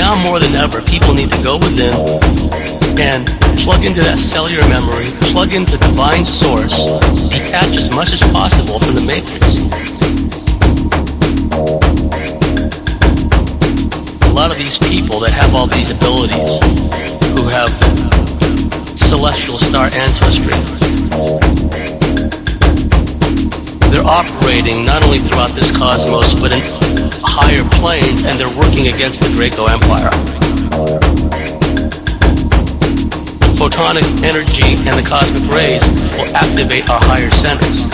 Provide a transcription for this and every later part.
now more than ever, people need to go within and plug into that cellular memory, plug into divine source, detach as much as possible from the matrix. A lot of these people that have all these abilities, who have celestial star ancestry, they're operating not only throughout this cosmos, but in higher planes, and they're working against the Draco Empire. The photonic energy and the cosmic rays will activate our higher centers.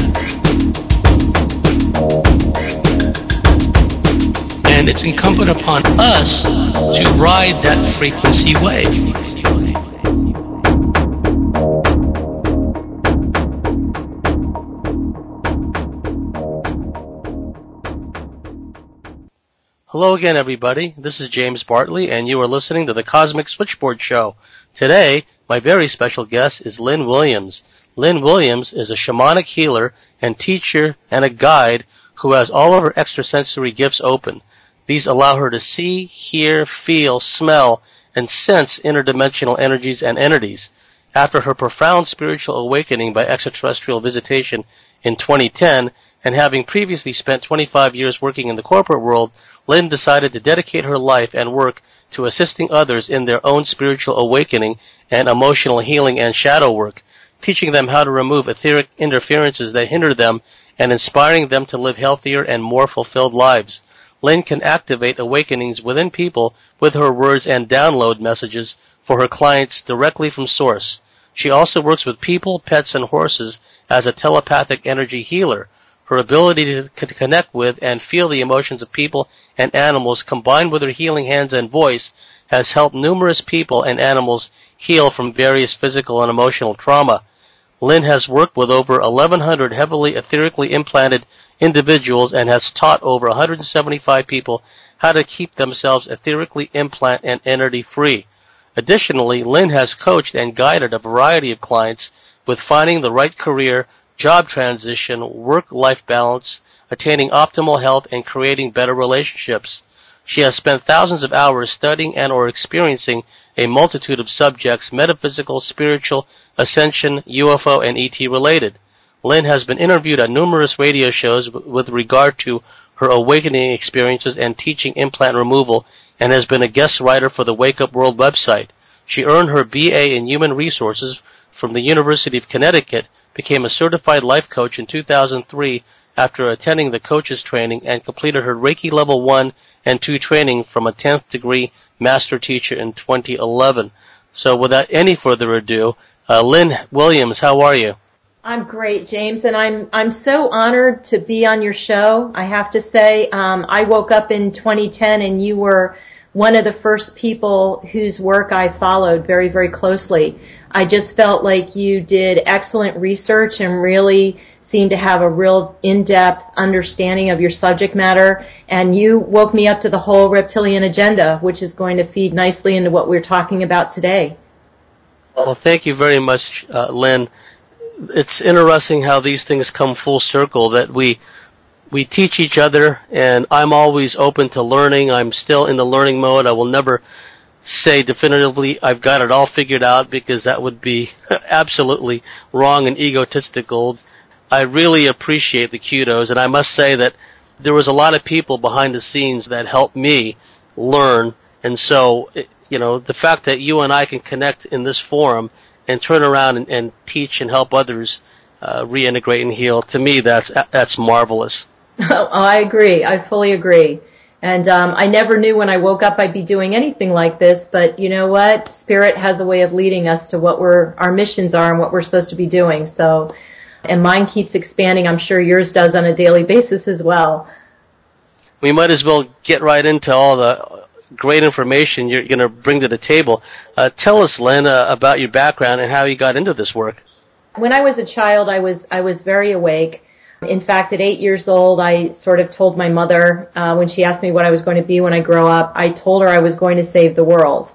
And it's incumbent upon us to ride that frequency wave. Hello again, everybody. This is James Bartley, and you are listening to the Cosmic Switchboard Show. Today, my very special guest is Lynn Williams. Lynn Williams is a shamanic healer and teacher and a guide who has all of her extrasensory gifts open. These allow her to see, hear, feel, smell, and sense interdimensional energies and entities. After her profound spiritual awakening by extraterrestrial visitation in 2010, and having previously spent 25 years working in the corporate world, Lynn decided to dedicate her life and work to assisting others in their own spiritual awakening and emotional healing and shadow work, teaching them how to remove etheric interferences that hinder them and inspiring them to live healthier and more fulfilled lives. Lynn can activate awakenings within people with her words and download messages for her clients directly from source. She also works with people, pets, and horses as a telepathic energy healer. Her ability to connect with and feel the emotions of people and animals, combined with her healing hands and voice, has helped numerous people and animals heal from various physical and emotional trauma. Lynn has worked with over 1,100 heavily etherically implanted individuals and has taught over 175 people how to keep themselves etherically implant and entity-free. Additionally, Lynn has coached and guided a variety of clients with finding the right career, job transition, work-life balance, attaining optimal health, and creating better relationships. She has spent thousands of hours studying and or experiencing a multitude of subjects, metaphysical, spiritual, ascension, UFO, and ET related. Lynn has been interviewed on numerous radio shows with regard to her awakening experiences and teaching implant removal, and has been a guest writer for the Wake Up World website. She earned her BA in Human Resources from the University of Connecticut, became a certified life coach in 2003 after attending the coach's training, and completed her Reiki Level 1 and 2 training from a 10th degree master teacher in 2011. So without any further ado, Lynn Williams, how are you? I'm great, James, and I'm so honored to be on your show. I have to say, I woke up in 2010, and you were one of the first people whose work I followed very, very closely. I just felt like you did excellent research and really seemed to have a real in-depth understanding of your subject matter, and you woke me up to the whole reptilian agenda, which is going to feed nicely into what we're talking about today. Well, thank you very much, Lynn. It's interesting how these things come full circle, that we teach each other, and I'm always open to learning. I'm still in the learning mode. I will never say definitively I've got it all figured out, because that would be absolutely wrong and egotistical. I really appreciate the kudos, and I must say that there was a lot of people behind the scenes that helped me learn, and so, the fact that you and I can connect in this forum and turn around and teach and help others reintegrate and heal, to me, that's marvelous. Oh, I agree. I fully agree. And I never knew when I woke up I'd be doing anything like this, but you know what? Spirit has a way of leading us to what our missions are and what we're supposed to be doing. So, and mine keeps expanding. I'm sure yours does on a daily basis as well. We might as well get right into all the great information you're going to bring to the table. Tell us, Lynn, about your background and how you got into this work. When I was a child, I was very awake. In fact, at 8 years old, I sort of told my mother, when she asked me what I was going to be when I grow up, I told her I was going to save the world.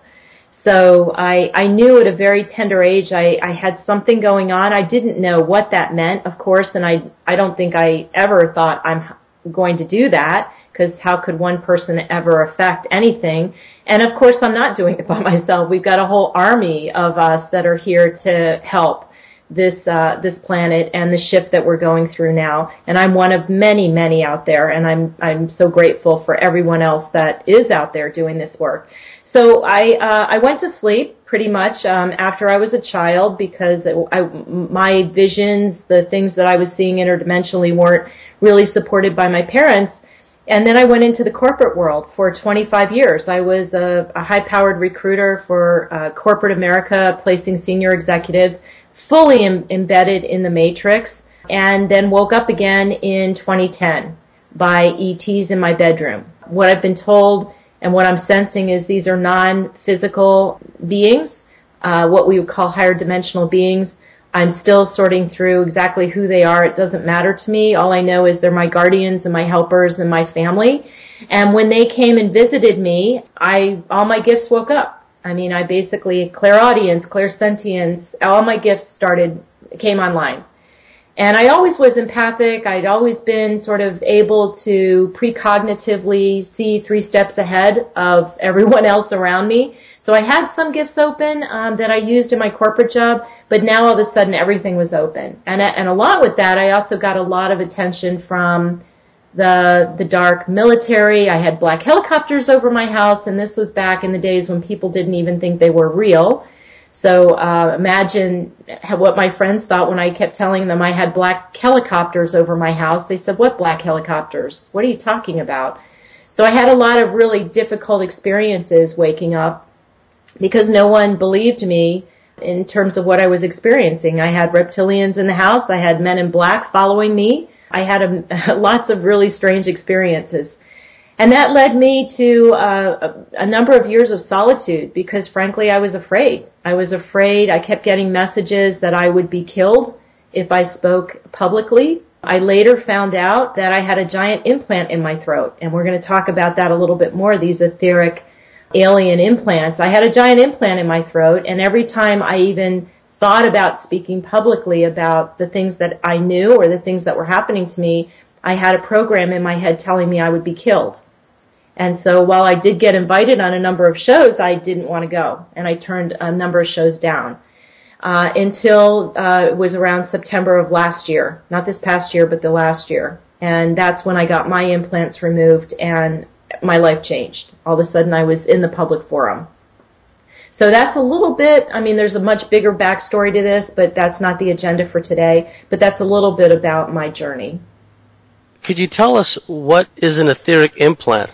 So I knew at a very tender age I had something going on. I didn't know what that meant, of course, and I don't think I ever thought going to do that, because how could one person ever affect anything? And of course, I'm not doing it by myself. We've got a whole army of us that are here to help this planet and the shift that we're going through now. And I'm one of many, many out there, and I'm so grateful for everyone else that is out there doing this work. So I went to sleep pretty much after I was a child, because my visions, the things that I was seeing interdimensionally, weren't really supported by my parents. And then I went into the corporate world for 25 years. I was a high-powered recruiter for corporate America, placing senior executives, fully embedded in the matrix, and then woke up again in 2010 by ETs in my bedroom. What I've been told and what I'm sensing is these are non-physical beings, what we would call higher dimensional beings. I'm still sorting through exactly who they are. It doesn't matter to me. All I know is they're my guardians and my helpers and my family. And when they came and visited me, all my gifts woke up. I mean, I basically, clairaudience, clairsentience, all my gifts came online. And I always was empathic. I'd always been sort of able to precognitively see 3 steps ahead of everyone else around me. So I had some gifts open that I used in my corporate job, but now all of a sudden everything was open. And along with that, I also got a lot of attention from the dark military. I had black helicopters over my house, and this was back in the days when people didn't even think they were real. So imagine what my friends thought when I kept telling them I had black helicopters over my house. They said, "What black helicopters? What are you talking about?" So I had a lot of really difficult experiences waking up because no one believed me in terms of what I was experiencing. I had reptilians in the house. I had men in black following me. I had lots of really strange experiences. And that led me to a number of years of solitude because, frankly, I was afraid. I kept getting messages that I would be killed if I spoke publicly. I later found out that I had a giant implant in my throat, and we're going to talk about that a little bit more, these etheric alien implants. I had a giant implant in my throat, and every time I even thought about speaking publicly about the things that I knew or the things that were happening to me, I had a program in my head telling me I would be killed. And so while I did get invited on a number of shows, I didn't want to go, and I turned a number of shows down until it was around September of last year. Not this past year, but the last year. And that's when I got my implants removed, and my life changed. All of a sudden, I was in the public forum. So that's a little bit, I mean, there's a much bigger backstory to this, but that's not the agenda for today. But that's a little bit about my journey. Could you tell us what is an etheric implant?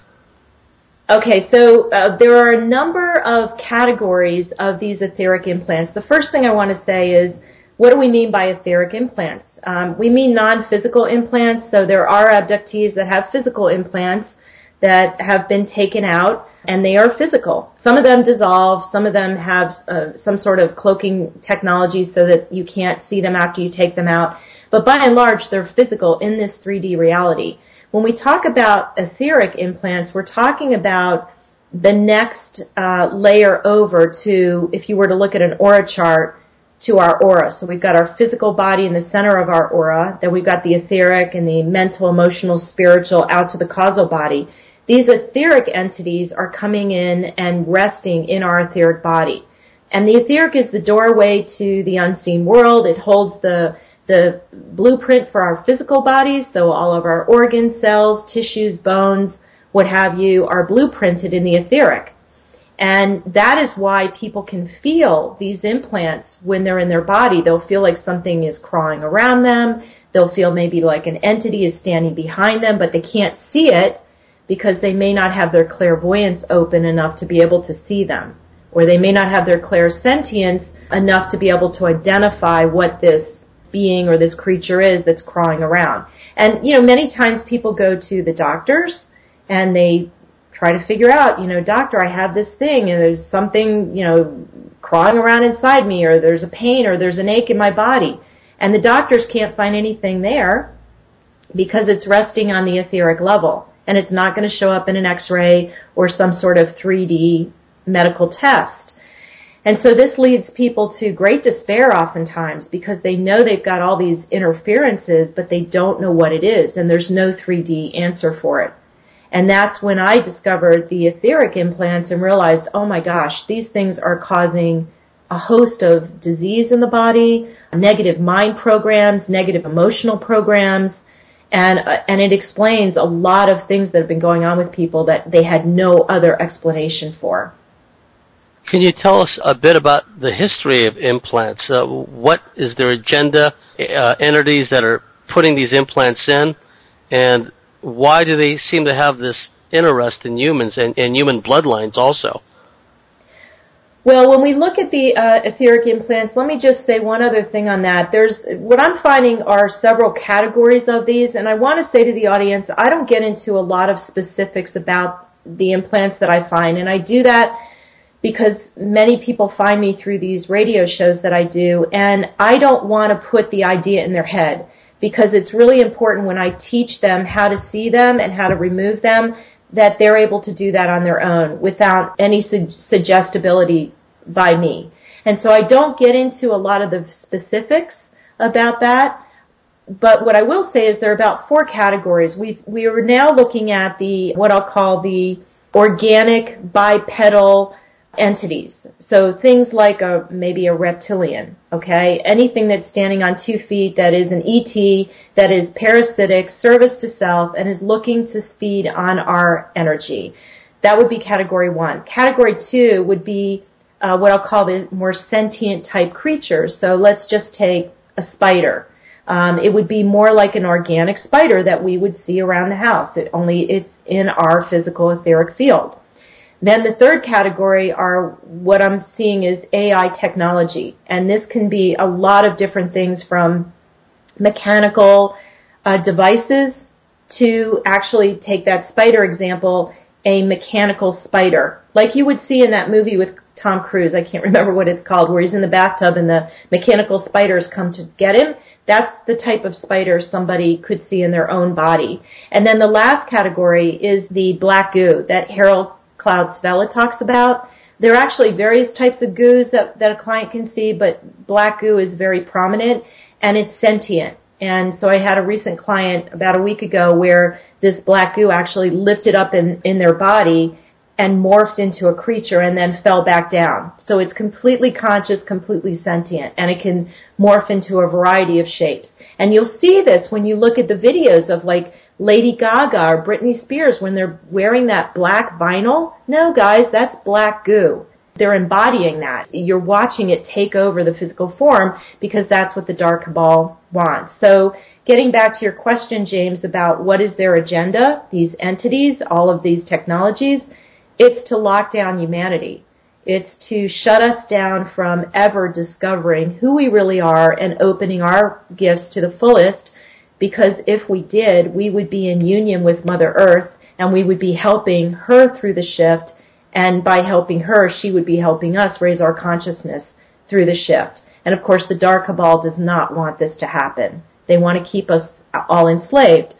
Okay, so there are a number of categories of these etheric implants. The first thing I want to say is, what do we mean by etheric implants? We mean non-physical implants, so there are abductees that have physical implants that have been taken out, and they are physical. Some of them dissolve, some of them have some sort of cloaking technology so that you can't see them after you take them out, but by and large, they're physical in this 3D reality. When we talk about etheric implants, we're talking about the next layer over to, if you were to look at an aura chart, to our aura. So we've got our physical body in the center of our aura, then we've got the etheric and the mental, emotional, spiritual out to the causal body. These etheric entities are coming in and resting in our etheric body. And the etheric is the doorway to the unseen world. It holds the blueprint for our physical bodies, so all of our organs, cells, tissues, bones, what have you, are blueprinted in the etheric. And that is why people can feel these implants when they're in their body. They'll feel like something is crawling around them. They'll feel maybe like an entity is standing behind them, but they can't see it because they may not have their clairvoyance open enough to be able to see them. Or they may not have their clairsentience enough to be able to identify what this being or this creature is that's crawling around. And, many times people go to the doctors and they try to figure out, doctor, I have this thing and there's something, crawling around inside me, or there's a pain or there's an ache in my body. And the doctors can't find anything there because it's resting on the etheric level. And it's not going to show up in an X-ray or some sort of 3D medical test. And so this leads people to great despair oftentimes because they know they've got all these interferences, but they don't know what it is, and there's no 3D answer for it. And that's when I discovered the etheric implants and realized, oh my gosh, these things are causing a host of disease in the body, negative mind programs, negative emotional programs, and it explains a lot of things that have been going on with people that they had no other explanation for. Can you tell us a bit about the history of implants? What is their agenda, entities that are putting these implants in, and why do they seem to have this interest in humans and human bloodlines also? Well, when we look at the etheric implants, let me just say one other thing on that. What I'm finding are several categories of these, and I want to say to the audience, I don't get into a lot of specifics about the implants that I find, and I do that because many people find me through these radio shows that I do, and I don't want to put the idea in their head because it's really important when I teach them how to see them and how to remove them that they're able to do that on their own without any suggestibility by me. And so I don't get into a lot of the specifics about that, but what I will say is there are about 4 categories. We are now looking at what I'll call the organic bipedal entities. So things like maybe a reptilian, okay? Anything that's standing on 2 feet that is an ET, that is parasitic, service to self, and is looking to feed on our energy. That would be category 1. Category 2 would be what I'll call the more sentient type creatures. So let's just take a spider. It would be more like an organic spider that we would see around the house. It's in our physical etheric field. Then the third category are what I'm seeing is AI technology. And this can be a lot of different things from mechanical devices to actually take that spider example, a mechanical spider. Like you would see in that movie with Tom Cruise, I can't remember what it's called, where he's in the bathtub and the mechanical spiders come to get him. That's the type of spider somebody could see in their own body. And then the last category is the black goo that Harold Cloud Svella talks about. There are actually various types of goos that a client can see, but black goo is very prominent, and it's sentient. And so I had a recent client about a week ago where this black goo actually lifted up in their body and morphed into a creature and then fell back down. So it's completely conscious, completely sentient, and it can morph into a variety of shapes. And you'll see this when you look at the videos of like Lady Gaga or Britney Spears when they're wearing that black vinyl. No, guys, that's black goo. They're embodying that. You're watching it take over the physical form because that's what the Dark Cabal wants. So getting back to your question, James, about what is their agenda, these entities, all of these technologies, it's to lock down humanity. It's to shut us down from ever discovering who we really are and opening our gifts to the fullest, because if we did, we would be in union with Mother Earth and we would be helping her through the shift, and by helping her, she would be helping us raise our consciousness through the shift. And of course, the Dark Cabal does not want this to happen. They want to keep us all enslaved.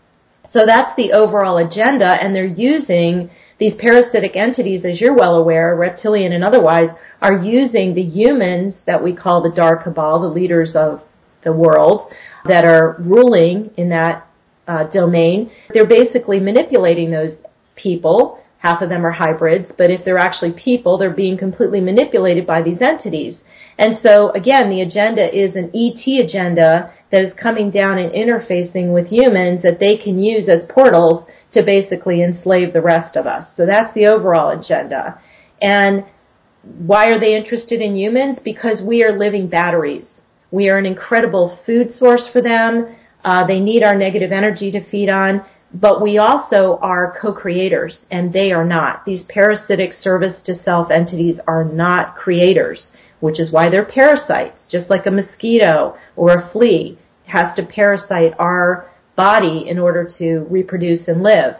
So that's the overall agenda, and they're using these parasitic entities, as you're well aware, reptilian and otherwise, are using the humans that we call the Dark Cabal, the leaders of the world that are ruling in that domain. They're basically manipulating those people. Half of them are hybrids, but if they're actually people, they're being completely manipulated by these entities. And so, again, the agenda is an ET agenda that is coming down and interfacing with humans that they can use as portals to basically enslave the rest of us. So that's the overall agenda. And why are they interested in humans? Because we are living batteries. We are an incredible food source for them. They need our negative energy to feed on. But we also are co-creators, and they are not. These parasitic service to self entities are not creators, which is why they're parasites. Just like a mosquito or a flea has to parasite our body in order to reproduce and live.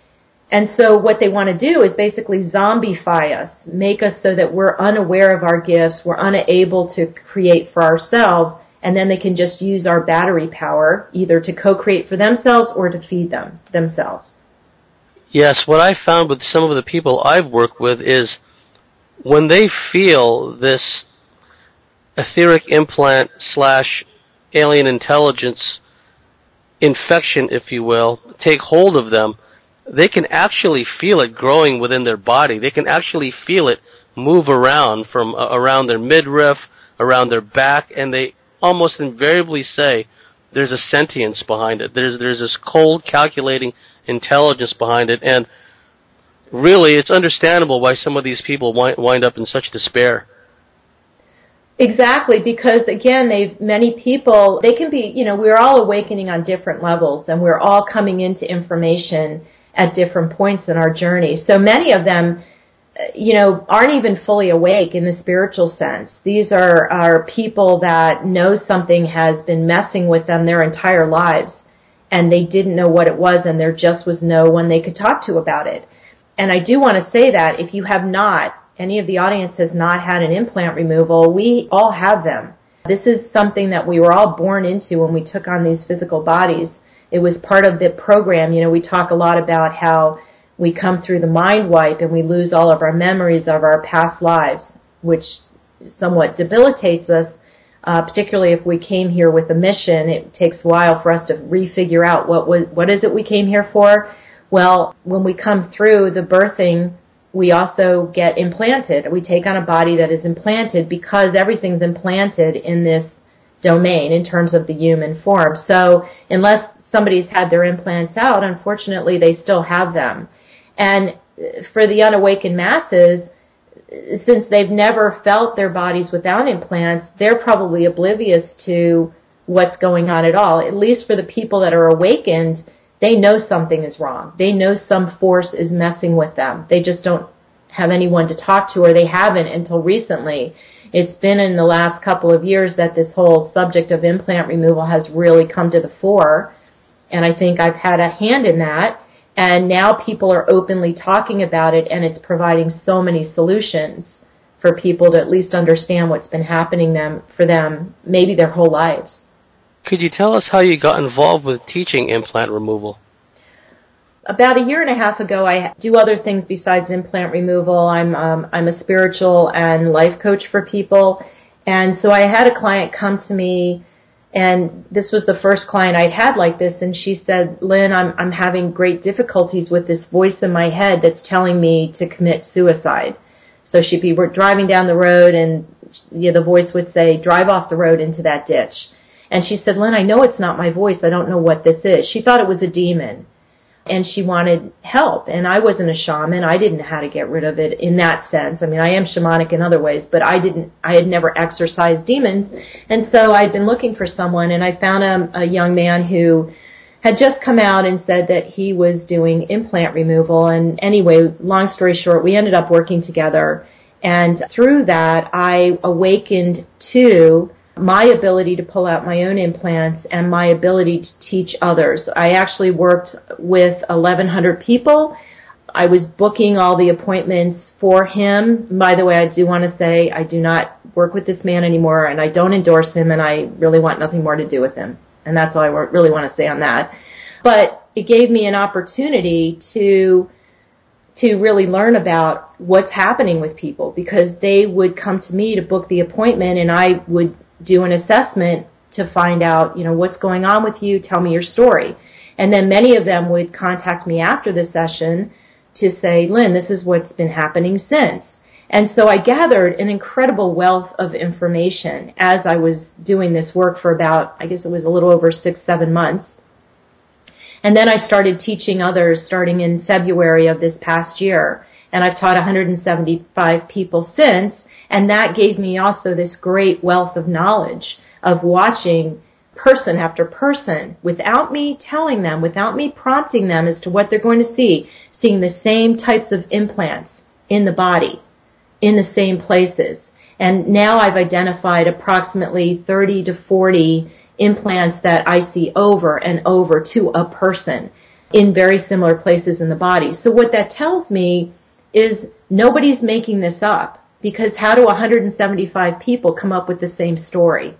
And so what they want to do is basically zombify us, make us so that we're unaware of our gifts, we're unable to create for ourselves, and then they can just use our battery power either to co-create for themselves or to feed themselves. Yes, what I found with some of the people I've worked with is when they feel this etheric implant / alien intelligence infection, if you will, take hold of them, they can actually feel it growing within their body. They can actually feel it move around from around their midriff, around their back, and they almost invariably say there's a sentience behind it. There's this cold, calculating intelligence behind it, and really, it's understandable why some of these people wind up in such despair. Exactly, because again, many people, they can be, we're all awakening on different levels, and we're all coming into information at different points in our journey. So many of them, aren't even fully awake in the spiritual sense. These are people that know something has been messing with them their entire lives, and they didn't know what it was, and there just was no one they could talk to about it. And I do want to say that if you have not, any of the audience has not had an implant removal, we all have them. This is something that we were all born into when we took on these physical bodies. It was part of the program. We talk a lot about how we come through the mind wipe and we lose all of our memories of our past lives, which somewhat debilitates us, particularly if we came here with a mission. It takes a while for us to refigure out what is it we came here for. Well, when we come through the birthing, we also get implanted. We take on a body that is implanted because everything's implanted in this domain in terms of the human form. So unless somebody's had their implants out, unfortunately, they still have them. And for the unawakened masses, since they've never felt their bodies without implants, they're probably oblivious to what's going on at all. At least for the people that are awakened, they know something is wrong. They know some force is messing with them. They just don't have anyone to talk to, or they haven't until recently. It's been in the last couple of years that this whole subject of implant removal has really come to the fore, and I think I've had a hand in that. And now people are openly talking about it, and it's providing so many solutions for people to at least understand what's been happening for them maybe their whole lives. Could you tell us how you got involved with teaching implant removal? About a year and a half ago, I do other things besides implant removal. I'm a spiritual and life coach for people, and so I had a client come to me, and this was the first client I'd had like this, and she said, "Lynn, I'm having great difficulties with this voice in my head that's telling me to commit suicide." So she'd be driving down the road, and the voice would say, "Drive off the road into that ditch." And she said, "Lynn, I know it's not my voice. I don't know what this is." She thought it was a demon, and she wanted help. And I wasn't a shaman. I didn't know how to get rid of it in that sense. I mean, I am shamanic in other ways, but I had never exorcised demons. And so I'd been looking for someone, and I found a young man who had just come out and said that he was doing implant removal. And anyway, long story short, we ended up working together. And through that, I awakened to my ability to pull out my own implants and my ability to teach others. I actually worked with 1,100 people. I was booking all the appointments for him. By the way, I do want to say I do not work with this man anymore, and I don't endorse him, and I really want nothing more to do with him. And that's all I really want to say on that. But it gave me an opportunity to really learn about what's happening with people, because they would come to me to book the appointment, and I would do an assessment to find out, what's going on with you, tell me your story. And then many of them would contact me after the session to say, "Lynn, this is what's been happening since." And so I gathered an incredible wealth of information as I was doing this work for about, I guess it was a little over 6-7 months. And then I started teaching others starting in February of this past year. And I've taught 175 people since. And that gave me also this great wealth of knowledge of watching person after person without me telling them, without me prompting them as to what they're going to see, seeing the same types of implants in the body, in the same places. And now I've identified approximately 30 to 40 implants that I see over and over to a person in very similar places in the body. So what that tells me is nobody's making this up. Because how do 175 people come up with the same story?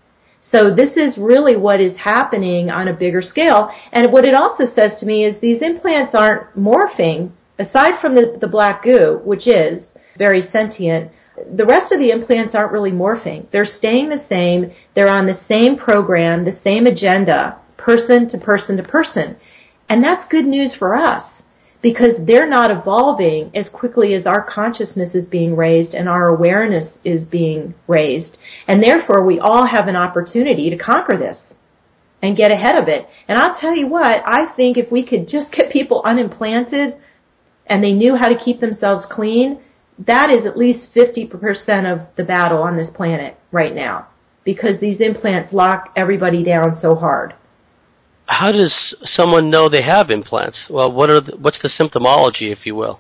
So this is really what is happening on a bigger scale. And what it also says to me is these implants aren't morphing, aside from the black goo, which is, very sentient. The rest of the implants aren't really morphing. They're staying the same. They're on the same program, the same agenda, person to person to person. And that's good news for us because they're not evolving as quickly as our consciousness is being raised and our awareness is being raised. And therefore, we all have an opportunity to conquer this and get ahead of it. And I'll tell you what, I think if we could just get people unimplanted and they knew how to keep themselves clean, that is at least 50% of the battle on this planet right now because these implants lock everybody down so hard. How does someone know they have implants? Well, what's the symptomology, if you will?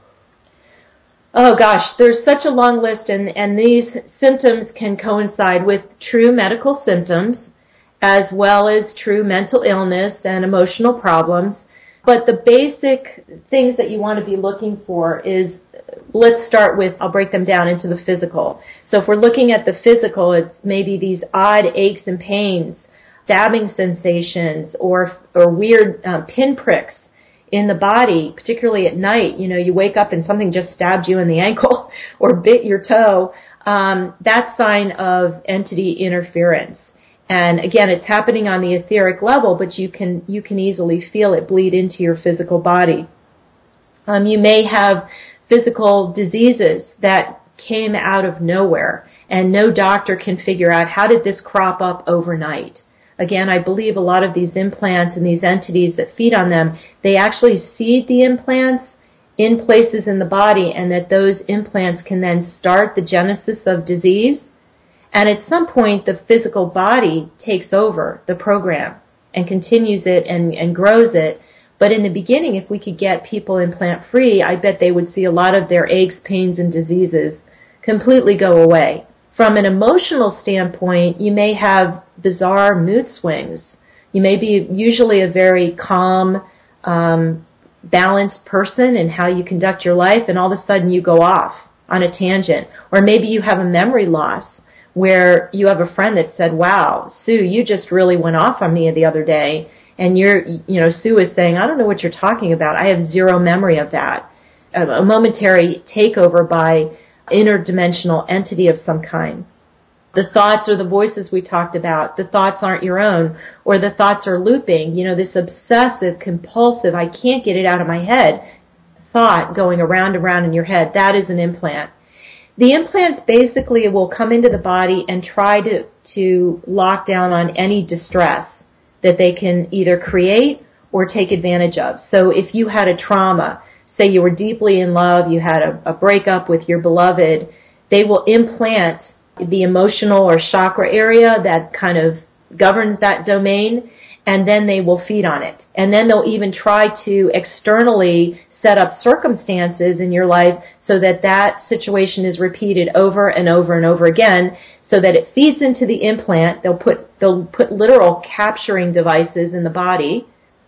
Oh gosh, there's such a long list, and these symptoms can coincide with true medical symptoms as well as true mental illness and emotional problems. But the basic things that you want to be looking for is, let's start with, I'll break them down into the physical. So if we're looking at the physical, it's maybe these odd aches and pains, stabbing sensations, or weird pinpricks in the body, particularly at night. You know, you wake up and something just stabbed you in the ankle or bit your toe. That's sign of entity interference. And again, it's happening on the etheric level, but you can easily feel it bleed into your physical body. You may have physical diseases that came out of nowhere, and no doctor can figure out how did this crop up overnight. Again, I believe a lot of these implants and these entities that feed on them, they actually seed the implants in places in the body, and that those implants can then start the genesis of disease. And at some point, the physical body takes over the program and continues it and grows it. But in the beginning, if we could get people implant-free, I bet they would see a lot of their aches, pains, and diseases completely go away. From an emotional standpoint, you may have bizarre mood swings. You may be usually a very calm, balanced person in how you conduct your life, and all of a sudden you go off on a tangent. Or maybe you have a memory loss, where you have a friend that said, wow, Sue, you just really went off on me the other day. And Sue is saying, I don't know what you're talking about. I have zero memory of that. A momentary takeover by interdimensional entity of some kind. The thoughts or the voices we talked about, the thoughts aren't your own, or the thoughts are looping. This obsessive, compulsive, I can't get it out of my head thought going around and around in your head. That is an implant. The implants basically will come into the body and try to lock down on any distress that they can either create or take advantage of. So if you had a trauma, say you were deeply in love, you had a breakup with your beloved, they will implant the emotional or chakra area that kind of governs that domain, and then they will feed on it. And then they'll even try to externally set up circumstances in your life so that that situation is repeated over and over and over again, so that it feeds into the implant. They'll put literal capturing devices in the body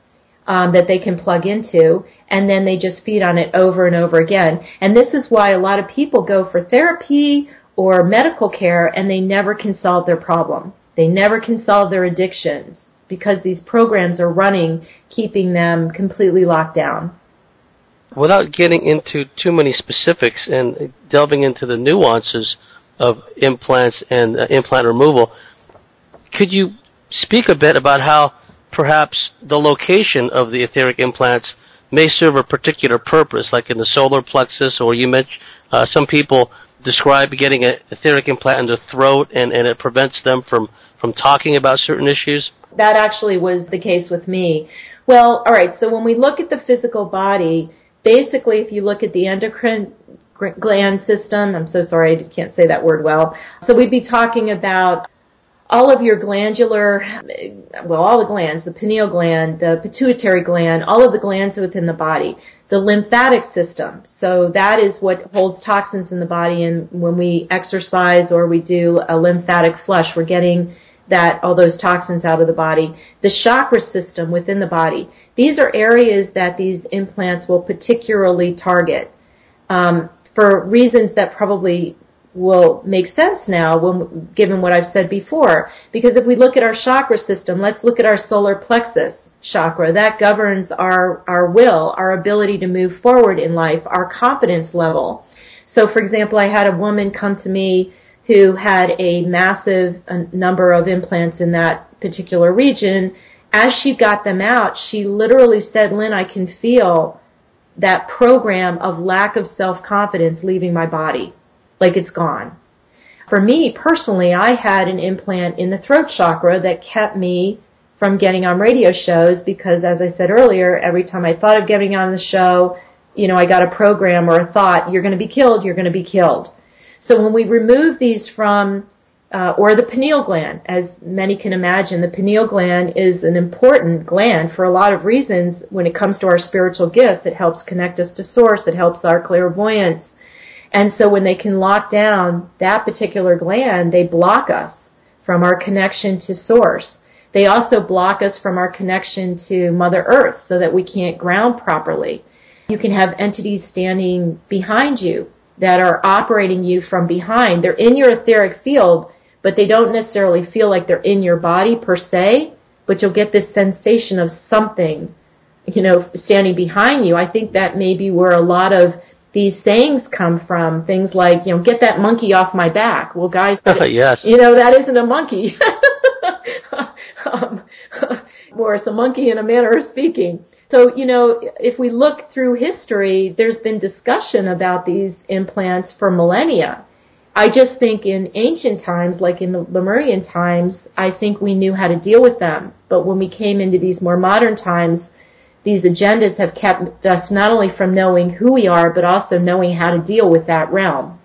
that they can plug into, and then they just feed on it over and over again. And this is why a lot of people go for therapy or medical care, and they never can solve their problem. They never can solve their addictions because these programs are running, keeping them completely locked down. Without getting into too many specifics and delving into the nuances of implants and implant removal, could you speak a bit about how perhaps the location of the etheric implants may serve a particular purpose, like in the solar plexus, or you mentioned some people describe getting an etheric implant in the throat and it prevents them from talking about certain issues? That actually was the case with me. Well, all right, so when we look at the physical body, basically if you look at the endocrine gland system, I'm so sorry, I can't say that word well. So we'd be talking about all of your all the glands, the pineal gland, the pituitary gland, all of the glands within the body, the lymphatic system. So that is what holds toxins in the body, and when we exercise or we do a lymphatic flush, we're getting all those toxins out of the body. The chakra system within the body. These are areas that these implants will particularly target for reasons that probably will make sense now given what I've said before. Because if we look at our chakra system, let's look at our solar plexus chakra. That governs our will, our ability to move forward in life, our confidence level. So, for example, I had a woman come to me who had a massive number of implants in that particular region. As she got them out, she literally said, Lynn, I can feel that program of lack of self-confidence leaving my body, like it's gone. For me, personally, I had an implant in the throat chakra that kept me from getting on radio shows because, as I said earlier, every time I thought of getting on the show, I got a program or a thought, you're going to be killed, you're going to be killed. So when we remove these from, or the pineal gland, as many can imagine, the pineal gland is an important gland for a lot of reasons when it comes to our spiritual gifts. It helps connect us to Source. It helps our clairvoyance. And so when they can lock down that particular gland, they block us from our connection to Source. They also block us from our connection to Mother Earth so that we can't ground properly. You can have entities standing behind you that are operating you from behind. They're in your etheric field, but they don't necessarily feel like they're in your body per se, but you'll get this sensation of something, standing behind you. I think that may be where a lot of these sayings come from, things like, get that monkey off my back. Well, guys, yes. That isn't a monkey. Or it's a monkey in a manner of speaking. So, if we look through history, there's been discussion about these implants for millennia. I just think in ancient times, like in the Lemurian times, I think we knew how to deal with them. But when we came into these more modern times, these agendas have kept us not only from knowing who we are, but also knowing how to deal with that realm.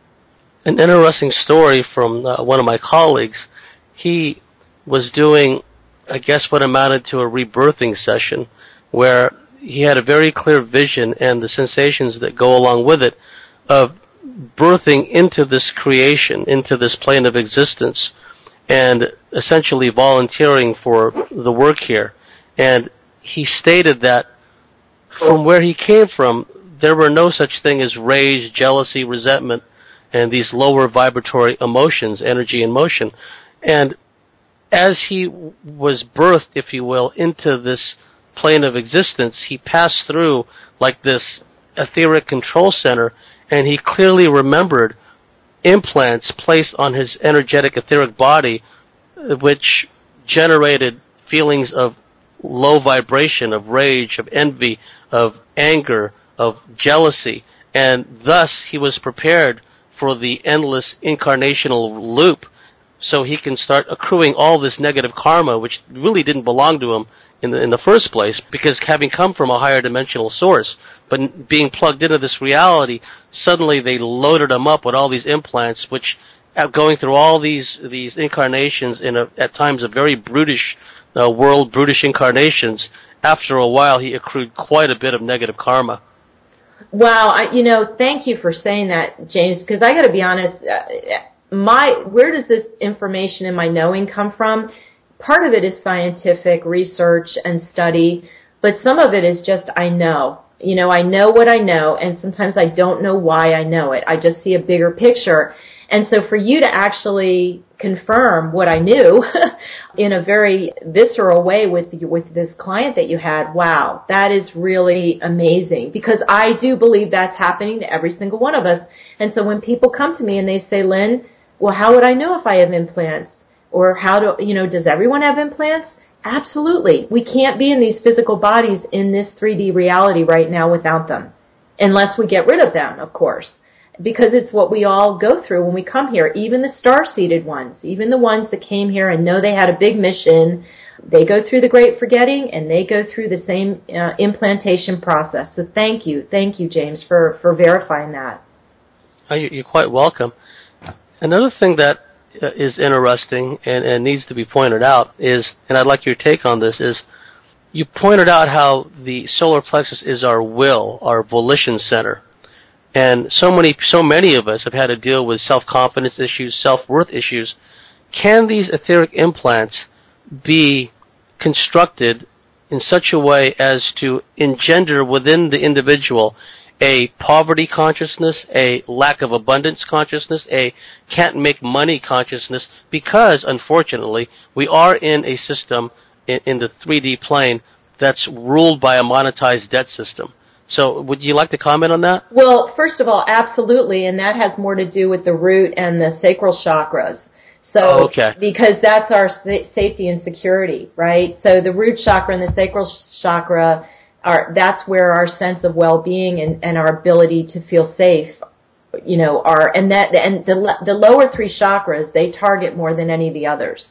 An interesting story from one of my colleagues. He was doing, I guess, what amounted to a rebirthing session, where he had a very clear vision and the sensations that go along with it of birthing into this creation, into this plane of existence, and essentially volunteering for the work here. And he stated that from where he came from, there were no such thing as rage, jealousy, resentment, and these lower vibratory emotions, energy and motion. And as he was birthed, if you will, into this plane of existence, he passed through like this etheric control center, and he clearly remembered implants placed on his energetic etheric body, which generated feelings of low vibration, of rage, of envy, of anger, of jealousy, and thus he was prepared for the endless incarnational loop, so he can start accruing all this negative karma, which really didn't belong to him in the first place, because having come from a higher dimensional source, but being plugged into this reality, suddenly they loaded him up with all these implants, which, going through all these incarnations in at times a very brutish world, brutish incarnations, after a while he accrued quite a bit of negative karma. Wow, thank you for saying that, James, because I got to be honest, where does this information in my knowing come from? Part of it is scientific research and study, but some of it is just I know. I know what I know, and sometimes I don't know why I know it. I just see a bigger picture. And so for you to actually confirm what I knew in a very visceral way with this client that you had, wow, that is really amazing, because I do believe that's happening to every single one of us. And so when people come to me and they say, Lynn, well, how would I know if I have implants? Or does everyone have implants? Absolutely. We can't be in these physical bodies in this 3D reality right now without them, unless we get rid of them, of course, because it's what we all go through when we come here. Even the star-seeded ones, even the ones that came here and know they had a big mission, they go through the great forgetting, and they go through the same implantation process. So thank you, James, for verifying that. You're quite welcome. Another thing that is interesting and needs to be pointed out is, and I'd like your take on this, is you pointed out how the solar plexus is our will, our volition center. And so many of us have had to deal with self-confidence issues, self-worth issues. Can these etheric implants be constructed in such a way as to engender within the individual a poverty consciousness, a lack of abundance consciousness, a can't make money consciousness, because, unfortunately, we are in a system in the 3D plane that's ruled by a monetized debt system. So would you like to comment on that? Well, first of all, absolutely, and that has more to do with the root and the sacral chakras. So, okay. Because that's our safety and security, right? So the root chakra and the sacral chakra that's where our sense of well-being and our ability to feel safe, are, and the lower three chakras, they target more than any of the others.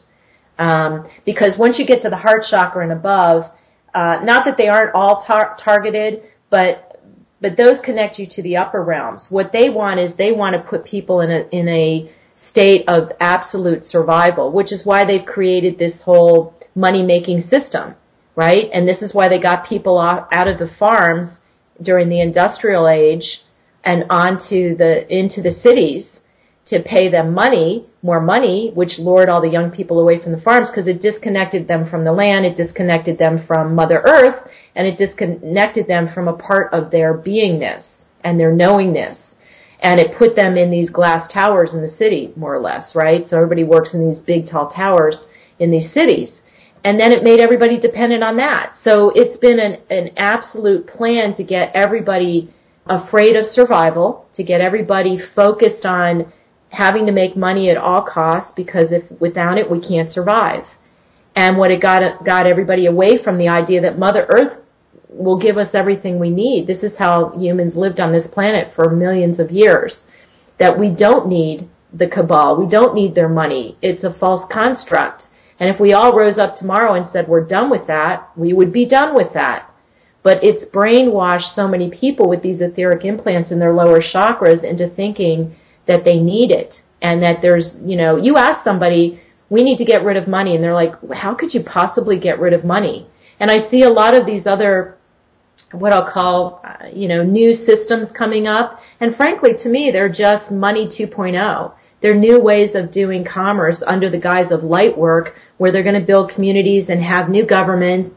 Because once you get to the heart chakra and above, not that they aren't all targeted, but those connect you to the upper realms. What they want is they want to put people in a state of absolute survival, which is why they've created this whole money-making system, right? And this is why they got people out of the farms during the industrial age and into the cities to pay them more money, which lured all the young people away from the farms because it disconnected them from the land, it disconnected them from Mother Earth, and it disconnected them from a part of their beingness and their knowingness. And it put them in these glass towers in the city, more or less, right? So everybody works in these big, tall towers in these cities. And then it made everybody dependent on that. So it's been an absolute plan to get everybody afraid of survival, to get everybody focused on having to make money at all costs, because without it we can't survive. And what it got everybody away from the idea that Mother Earth will give us everything we need. This is how humans lived on this planet for millions of years, that we don't need the cabal, we don't need their money. It's a false construct. And if we all rose up tomorrow and said we're done with that, we would be done with that. But it's brainwashed so many people with these etheric implants in their lower chakras into thinking that they need it. And that there's, you ask somebody, we need to get rid of money, and they're like, how could you possibly get rid of money? And I see a lot of these other, what I'll call, new systems coming up. And frankly, to me, they're just money 2.0. They're new ways of doing commerce under the guise of light work, where they're going to build communities and have new governance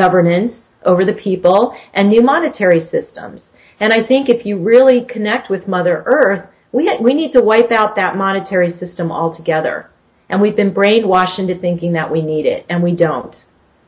over the people and new monetary systems. And I think if you really connect with Mother Earth, we need to wipe out that monetary system altogether. And we've been brainwashed into thinking that we need it, and we don't.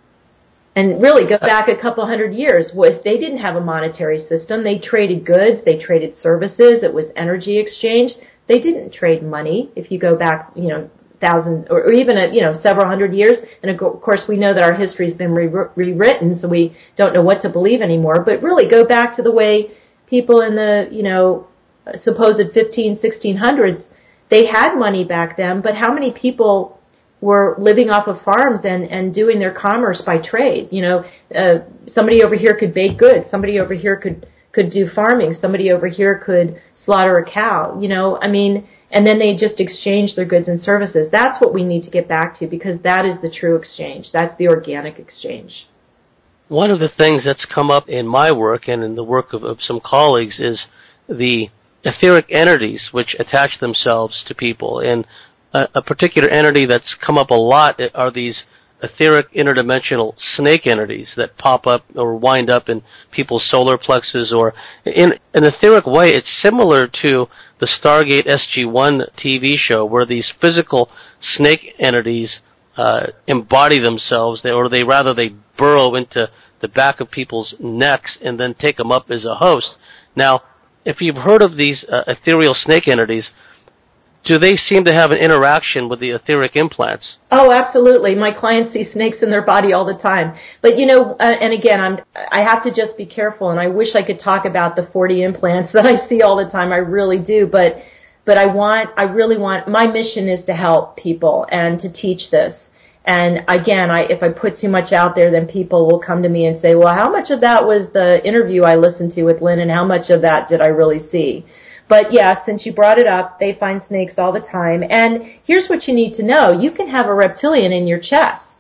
And really, go back a couple hundred years. They didn't have a monetary system. They traded goods. They traded services. It was energy exchange. They didn't trade money. If you go back, thousands or even several hundred years, and of course we know that our history's been rewritten, so we don't know what to believe anymore. But really, go back to the way people in the supposed 1600s, they had money back then. But how many people were living off of farms and doing their commerce by trade? Somebody over here could bake goods. Somebody over here could do farming. Somebody over here could slaughter a cow. And then they just exchange their goods and services. That's what we need to get back to, because that is the true exchange. That's the organic exchange. One of the things that's come up in my work and in the work of some colleagues is the etheric entities which attach themselves to people. And a particular entity that's come up a lot are these etheric interdimensional snake entities that pop up or wind up in people's solar plexus, or in an etheric way. It's similar to the Stargate SG-1 TV show, where these physical snake entities embody themselves, they burrow into the back of people's necks and then take them up as a host. Now, if you've heard of these ethereal snake entities, do they seem to have an interaction with the etheric implants? Oh, absolutely. My clients see snakes in their body all the time. But, and again, I have to just be careful, and I wish I could talk about the 40 implants that I see all the time. I really do. But I really want, my mission is to help people and to teach this. And again, if I put too much out there, then people will come to me and say, well, how much of that was the interview I listened to with Lynn, and how much of that did I really see? But yeah, since you brought it up, they find snakes all the time. And here's what you need to know. You can have a reptilian in your chest.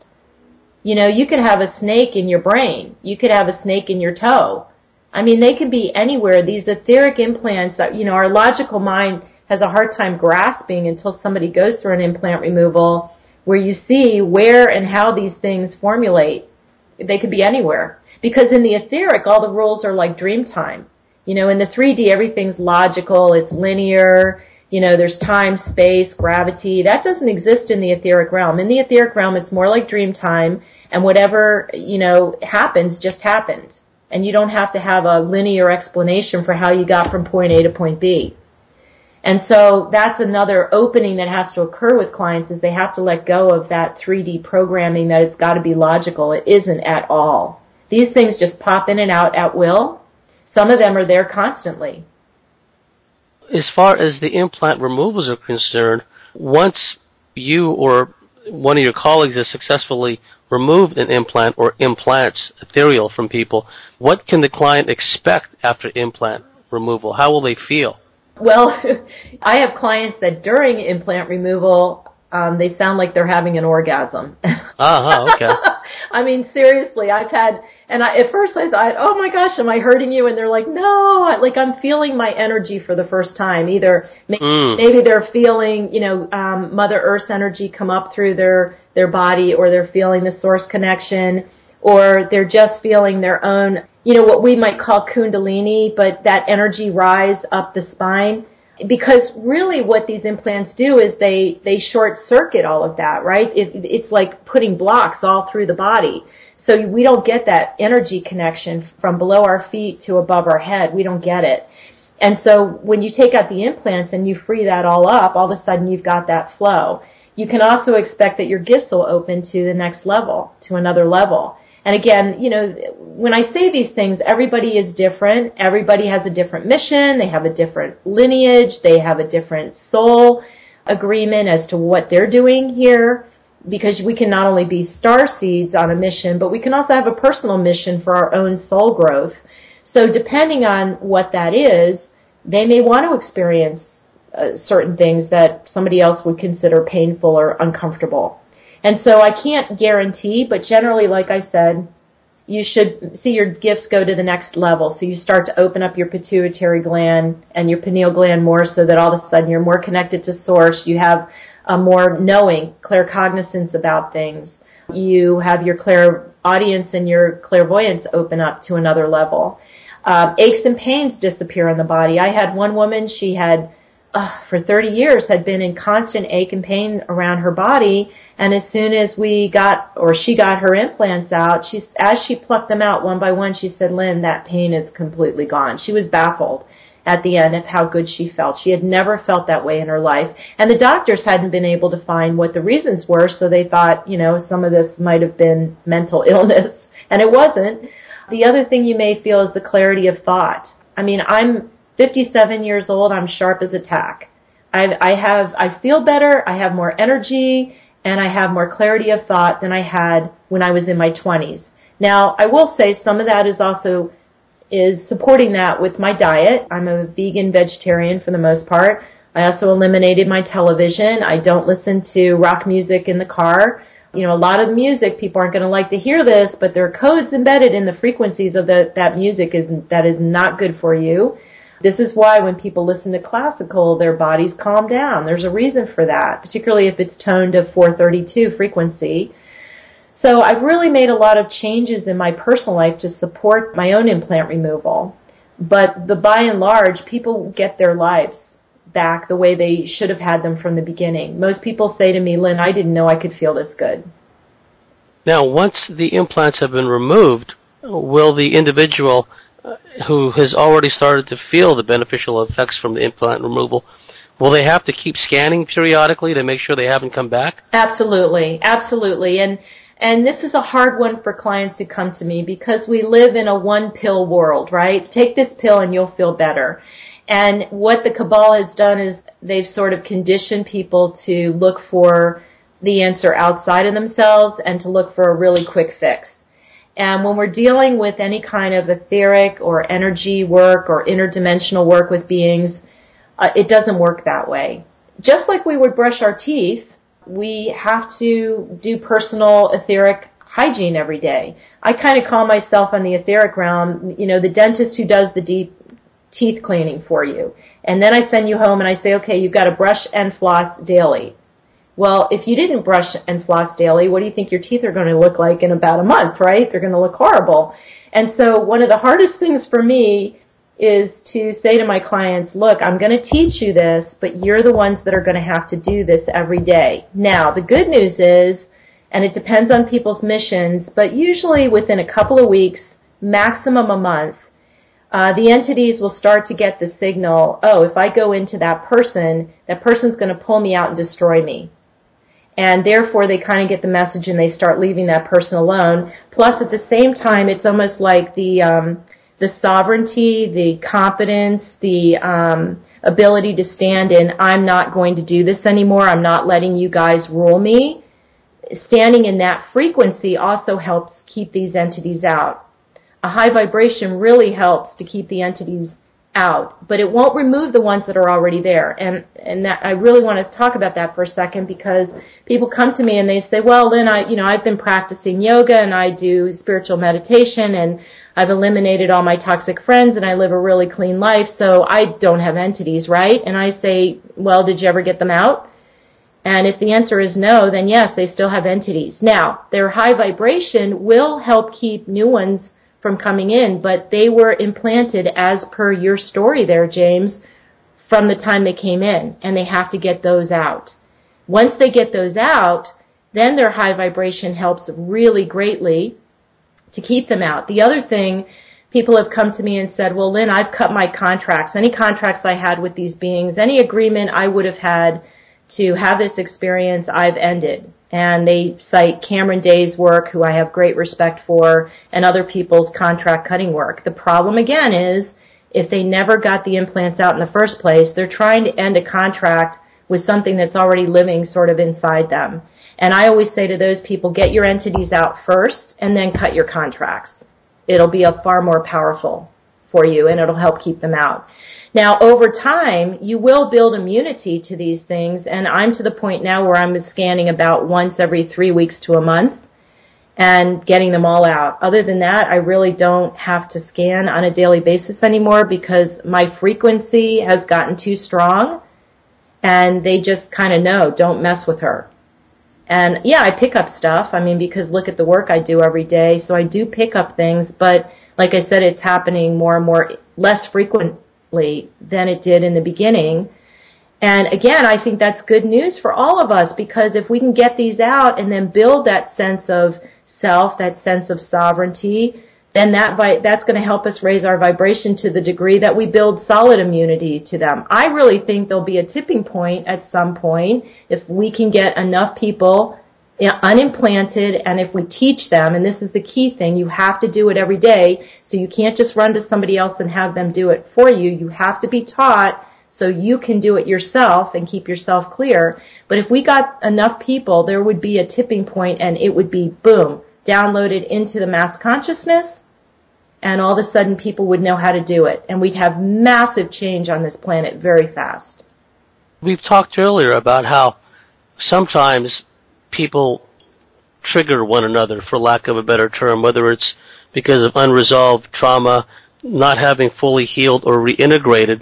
You could have a snake in your brain. You could have a snake in your toe. They can be anywhere. These etheric implants, our logical mind has a hard time grasping until somebody goes through an implant removal, where you see where and how these things formulate. They could be anywhere. Because in the etheric, all the rules are like dream time. In the 3D, everything's logical, it's linear, there's time, space, gravity. That doesn't exist in the etheric realm. In the etheric realm, it's more like dream time, and whatever, happens, just happens. And you don't have to have a linear explanation for how you got from point A to point B. And so that's another opening that has to occur with clients, is they have to let go of that 3D programming that it's got to be logical. It isn't at all. These things just pop in and out at will. Some of them are there constantly. As far as the implant removals are concerned, once you or one of your colleagues has successfully removed an implant or implants ethereal from people, what can the client expect after implant removal? How will they feel? Well, I have clients that during implant removal, they sound like they're having an orgasm. Okay. I mean, seriously, I've had, and at first I thought, oh my gosh, am I hurting you? And they're like, no, like I'm feeling my energy for the first time. Either maybe they're feeling, Mother Earth's energy come up through their body, or they're feeling the source connection, or they're just feeling their own, what we might call kundalini, but that energy rise up the spine. Because really what these implants do is they short circuit all of that, right? It's like putting blocks all through the body. So we don't get that energy connection from below our feet to above our head. We don't get it. And so when you take out the implants and you free that all up, all of a sudden you've got that flow. You can also expect that your gifts will open to the next level, to another level. And again, when I say these things, everybody is different. Everybody has a different mission. They have a different lineage. They have a different soul agreement as to what they're doing here. Because we can not only be star seeds on a mission, but we can also have a personal mission for our own soul growth. So depending on what that is, they may want to experience certain things that somebody else would consider painful or uncomfortable. And so I can't guarantee, but generally, like I said, you should see your gifts go to the next level. So you start to open up your pituitary gland and your pineal gland more, so that all of a sudden you're more connected to source. You have a more knowing, claircognizance about things. You have your clairaudience and your clairvoyance open up to another level. Aches and pains disappear in the body. I had one woman, she had, for 30 years, had been in constant ache and pain around her body. And as soon as she got her implants out, as she plucked them out one by one, she said, Lynn, that pain is completely gone. She was baffled at the end of how good she felt. She had never felt that way in her life. And the doctors hadn't been able to find what the reasons were, so they thought, some of this might have been mental illness. And it wasn't. The other thing you may feel is the clarity of thought. I mean, I'm 57 years old. I'm sharp as a tack. I feel better. I have more energy, and I have more clarity of thought than I had when I was in my 20s. Now, I will say some of that is supporting that with my diet. I'm a vegan vegetarian for the most part. I also eliminated my television. I don't listen to rock music in the car. A lot of music, people aren't going to like to hear this, but there are codes embedded in the frequencies of that music that is not good for you. This is why when people listen to classical, their bodies calm down. There's a reason for that, particularly if it's toned to 432 frequency. So I've really made a lot of changes in my personal life to support my own implant removal. But by and large, people get their lives back the way they should have had them from the beginning. Most people say to me, Lynn, I didn't know I could feel this good. Now, once the implants have been removed, will the individual who has already started to feel the beneficial effects from the implant removal, will they have to keep scanning periodically to make sure they haven't come back? Absolutely, absolutely. And this is a hard one for clients who come to me, because we live in a one-pill world, right? Take this pill and you'll feel better. And what the Kabbalah has done is they've sort of conditioned people to look for the answer outside of themselves and to look for a really quick fix. And when we're dealing with any kind of etheric or energy work or interdimensional work with beings, it doesn't work that way. Just like we would brush our teeth, we have to do personal etheric hygiene every day. I kind of call myself on the etheric realm, the dentist who does the deep teeth cleaning for you. And then I send you home and I say, okay, you've got to brush and floss daily. Well, if you didn't brush and floss daily, what do you think your teeth are going to look like in about a month, right? They're going to look horrible. And so one of the hardest things for me is to say to my clients, look, I'm going to teach you this, but you're the ones that are going to have to do this every day. Now, the good news is, and it depends on people's missions, but usually within a couple of weeks, maximum a month, the entities will start to get the signal, oh, if I go into that person's going to pull me out and destroy me. And therefore, they kind of get the message and they start leaving that person alone. Plus, at the same time, it's almost like the sovereignty, the confidence, the ability to stand in, I'm not going to do this anymore, I'm not letting you guys rule me. Standing in that frequency also helps keep these entities out. A high vibration really helps to keep the entities out, but it won't remove the ones that are already there. And that, I really want to talk about that for a second, because people come to me and they say, well, Lynn, I've been practicing yoga and I do spiritual meditation and I've eliminated all my toxic friends and I live a really clean life, so I don't have entities, right? And I say, well, did you ever get them out? And if the answer is no, then yes, they still have entities. Now, their high vibration will help keep new ones from coming in, but they were implanted as per your story there, James, from the time they came in, and they have to get those out. Once they get those out, then their high vibration helps really greatly to keep them out. The other thing, people have come to me and said, well, Lynn, I've cut my contracts. Any contracts I had with these beings, any agreement I would have had to have this experience, I've ended. And they cite Cameron Day's work, who I have great respect for, and other people's contract cutting work. The problem, again, is if they never got the implants out in the first place, they're trying to end a contract with something that's already living sort of inside them. And I always say to those people, get your entities out first and then cut your contracts. It'll be a far more powerful for you, and it'll help keep them out. Now, over time, you will build immunity to these things, and I'm to the point now where I'm scanning about once every 3 weeks to a month and getting them all out. Other than that, I really don't have to scan on a daily basis anymore because my frequency has gotten too strong, and they just kind of know, don't mess with her. And yeah, I pick up stuff, because look at the work I do every day, so I do pick up things, but like I said, it's happening more and more, less frequently than it did in the beginning. And again, I think that's good news for all of us, because if we can get these out and then build that sense of self, that sense of sovereignty, then that's going to help us raise our vibration to the degree that we build solid immunity to them. I really think there'll be a tipping point at some point if we can get enough people unimplanted, and if we teach them, and this is the key thing, you have to do it every day, so you can't just run to somebody else and have them do it for you. You have to be taught so you can do it yourself and keep yourself clear. But if we got enough people, there would be a tipping point, and it would be, boom, downloaded into the mass consciousness, and all of a sudden people would know how to do it, and we'd have massive change on this planet very fast. We've talked earlier about how sometimes people trigger one another, for lack of a better term, whether it's because of unresolved trauma, not having fully healed or reintegrated.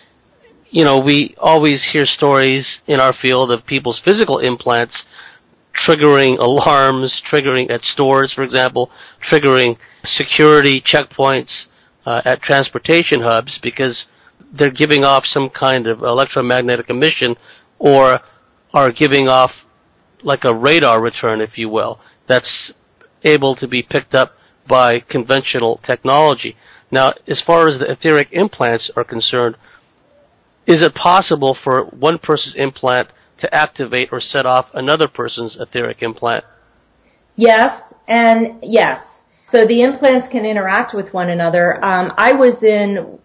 We always hear stories in our field of people's physical implants triggering alarms, triggering at stores, for example, triggering security checkpoints at transportation hubs because they're giving off some kind of electromagnetic emission or are giving off like a radar return, if you will, that's able to be picked up by conventional technology. Now, as far as the etheric implants are concerned, is it possible for one person's implant to activate or set off another person's etheric implant? Yes, and yes. So the implants can interact with one another. I was in,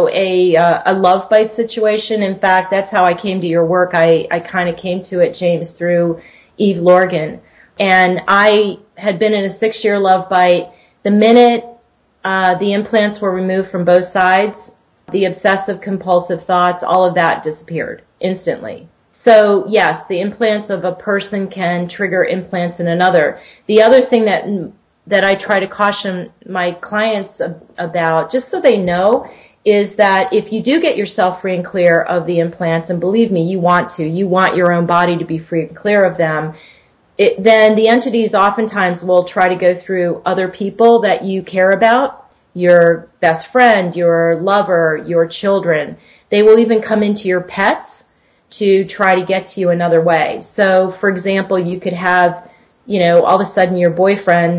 a love bite situation. In fact, that's how I came to your work. I kind of came to it, James, through Eve Lorgen. And I had been in a 6-year love bite. The minute the implants were removed from both sides, the obsessive compulsive thoughts, all of that disappeared instantly. So yes, the implants of a person can trigger implants in another. The other thing that I try to caution my clients about, just so they know, is that if you do get yourself free and clear of the implants, and believe me, you want your own body to be free and clear of them, then the entities oftentimes will try to go through other people that you care about, your best friend, your lover, your children. They will even come into your pets to try to get to you another way. So, for example, you could have, all of a sudden your boyfriend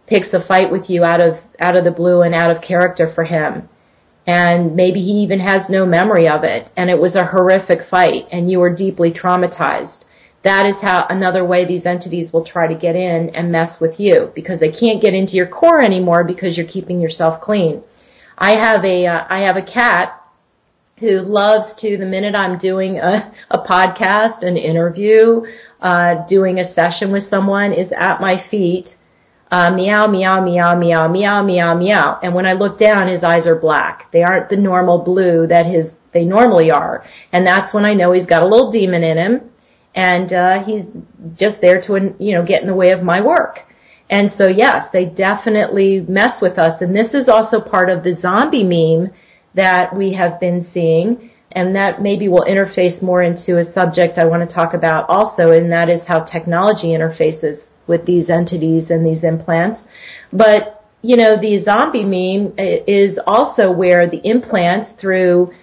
picks a fight with you out of the blue and out of character for him. And maybe he even has no memory of it, and it was a horrific fight, and you were deeply traumatized. That is how another way these entities will try to get in and mess with you, because they can't get into your core anymore because you're keeping yourself clean. I have a cat who loves to, the minute I'm doing a podcast, an interview, doing a session with someone, is at my feet, meow, meow, meow, meow, meow, meow, meow. And when I look down, his eyes are black. They aren't the normal blue that they normally are. And that's when I know he's got a little demon in him, and he's just there to, get in the way of my work. And so, yes, they definitely mess with us. And this is also part of the zombie meme that we have been seeing, and that maybe will interface more into a subject I want to talk about also, and that is how technology interfaces with these entities and these implants. But, the zombie meme is also where the implants through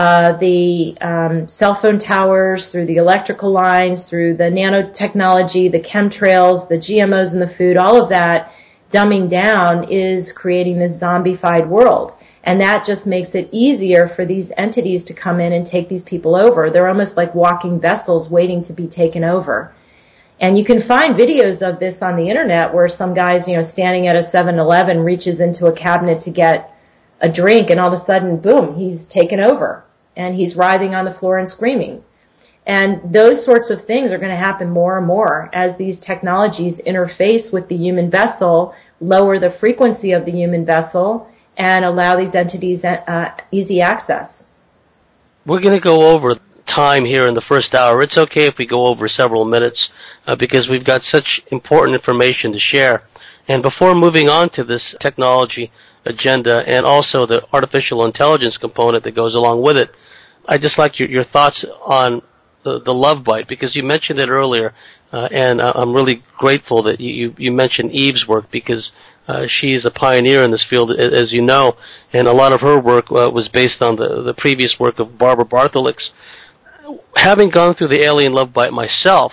the cell phone towers, through the electrical lines, through the nanotechnology, the chemtrails, the GMOs in the food, all of that dumbing down is creating this zombified world. And that just makes it easier for these entities to come in and take these people over. They're almost like walking vessels waiting to be taken over. And you can find videos of this on the internet where some guy's, standing at a 7-Eleven, reaches into a cabinet to get a drink, and all of a sudden, boom, he's taken over. And he's writhing on the floor and screaming. And those sorts of things are going to happen more and more as these technologies interface with the human vessel, lower the frequency of the human vessel, and allow these entities easy access. We're going to go over time here in the first hour. It's okay if we go over several minutes because we've got such important information to share. And before moving on to this technology agenda and also the artificial intelligence component that goes along with it, I'd just like your thoughts on the love bite, because you mentioned it earlier, and I'm really grateful that you mentioned Eve's work, because she's a pioneer in this field, as you know, and a lot of her work was based on the previous work of Barbara Bartholix. Having gone through the alien love bite myself,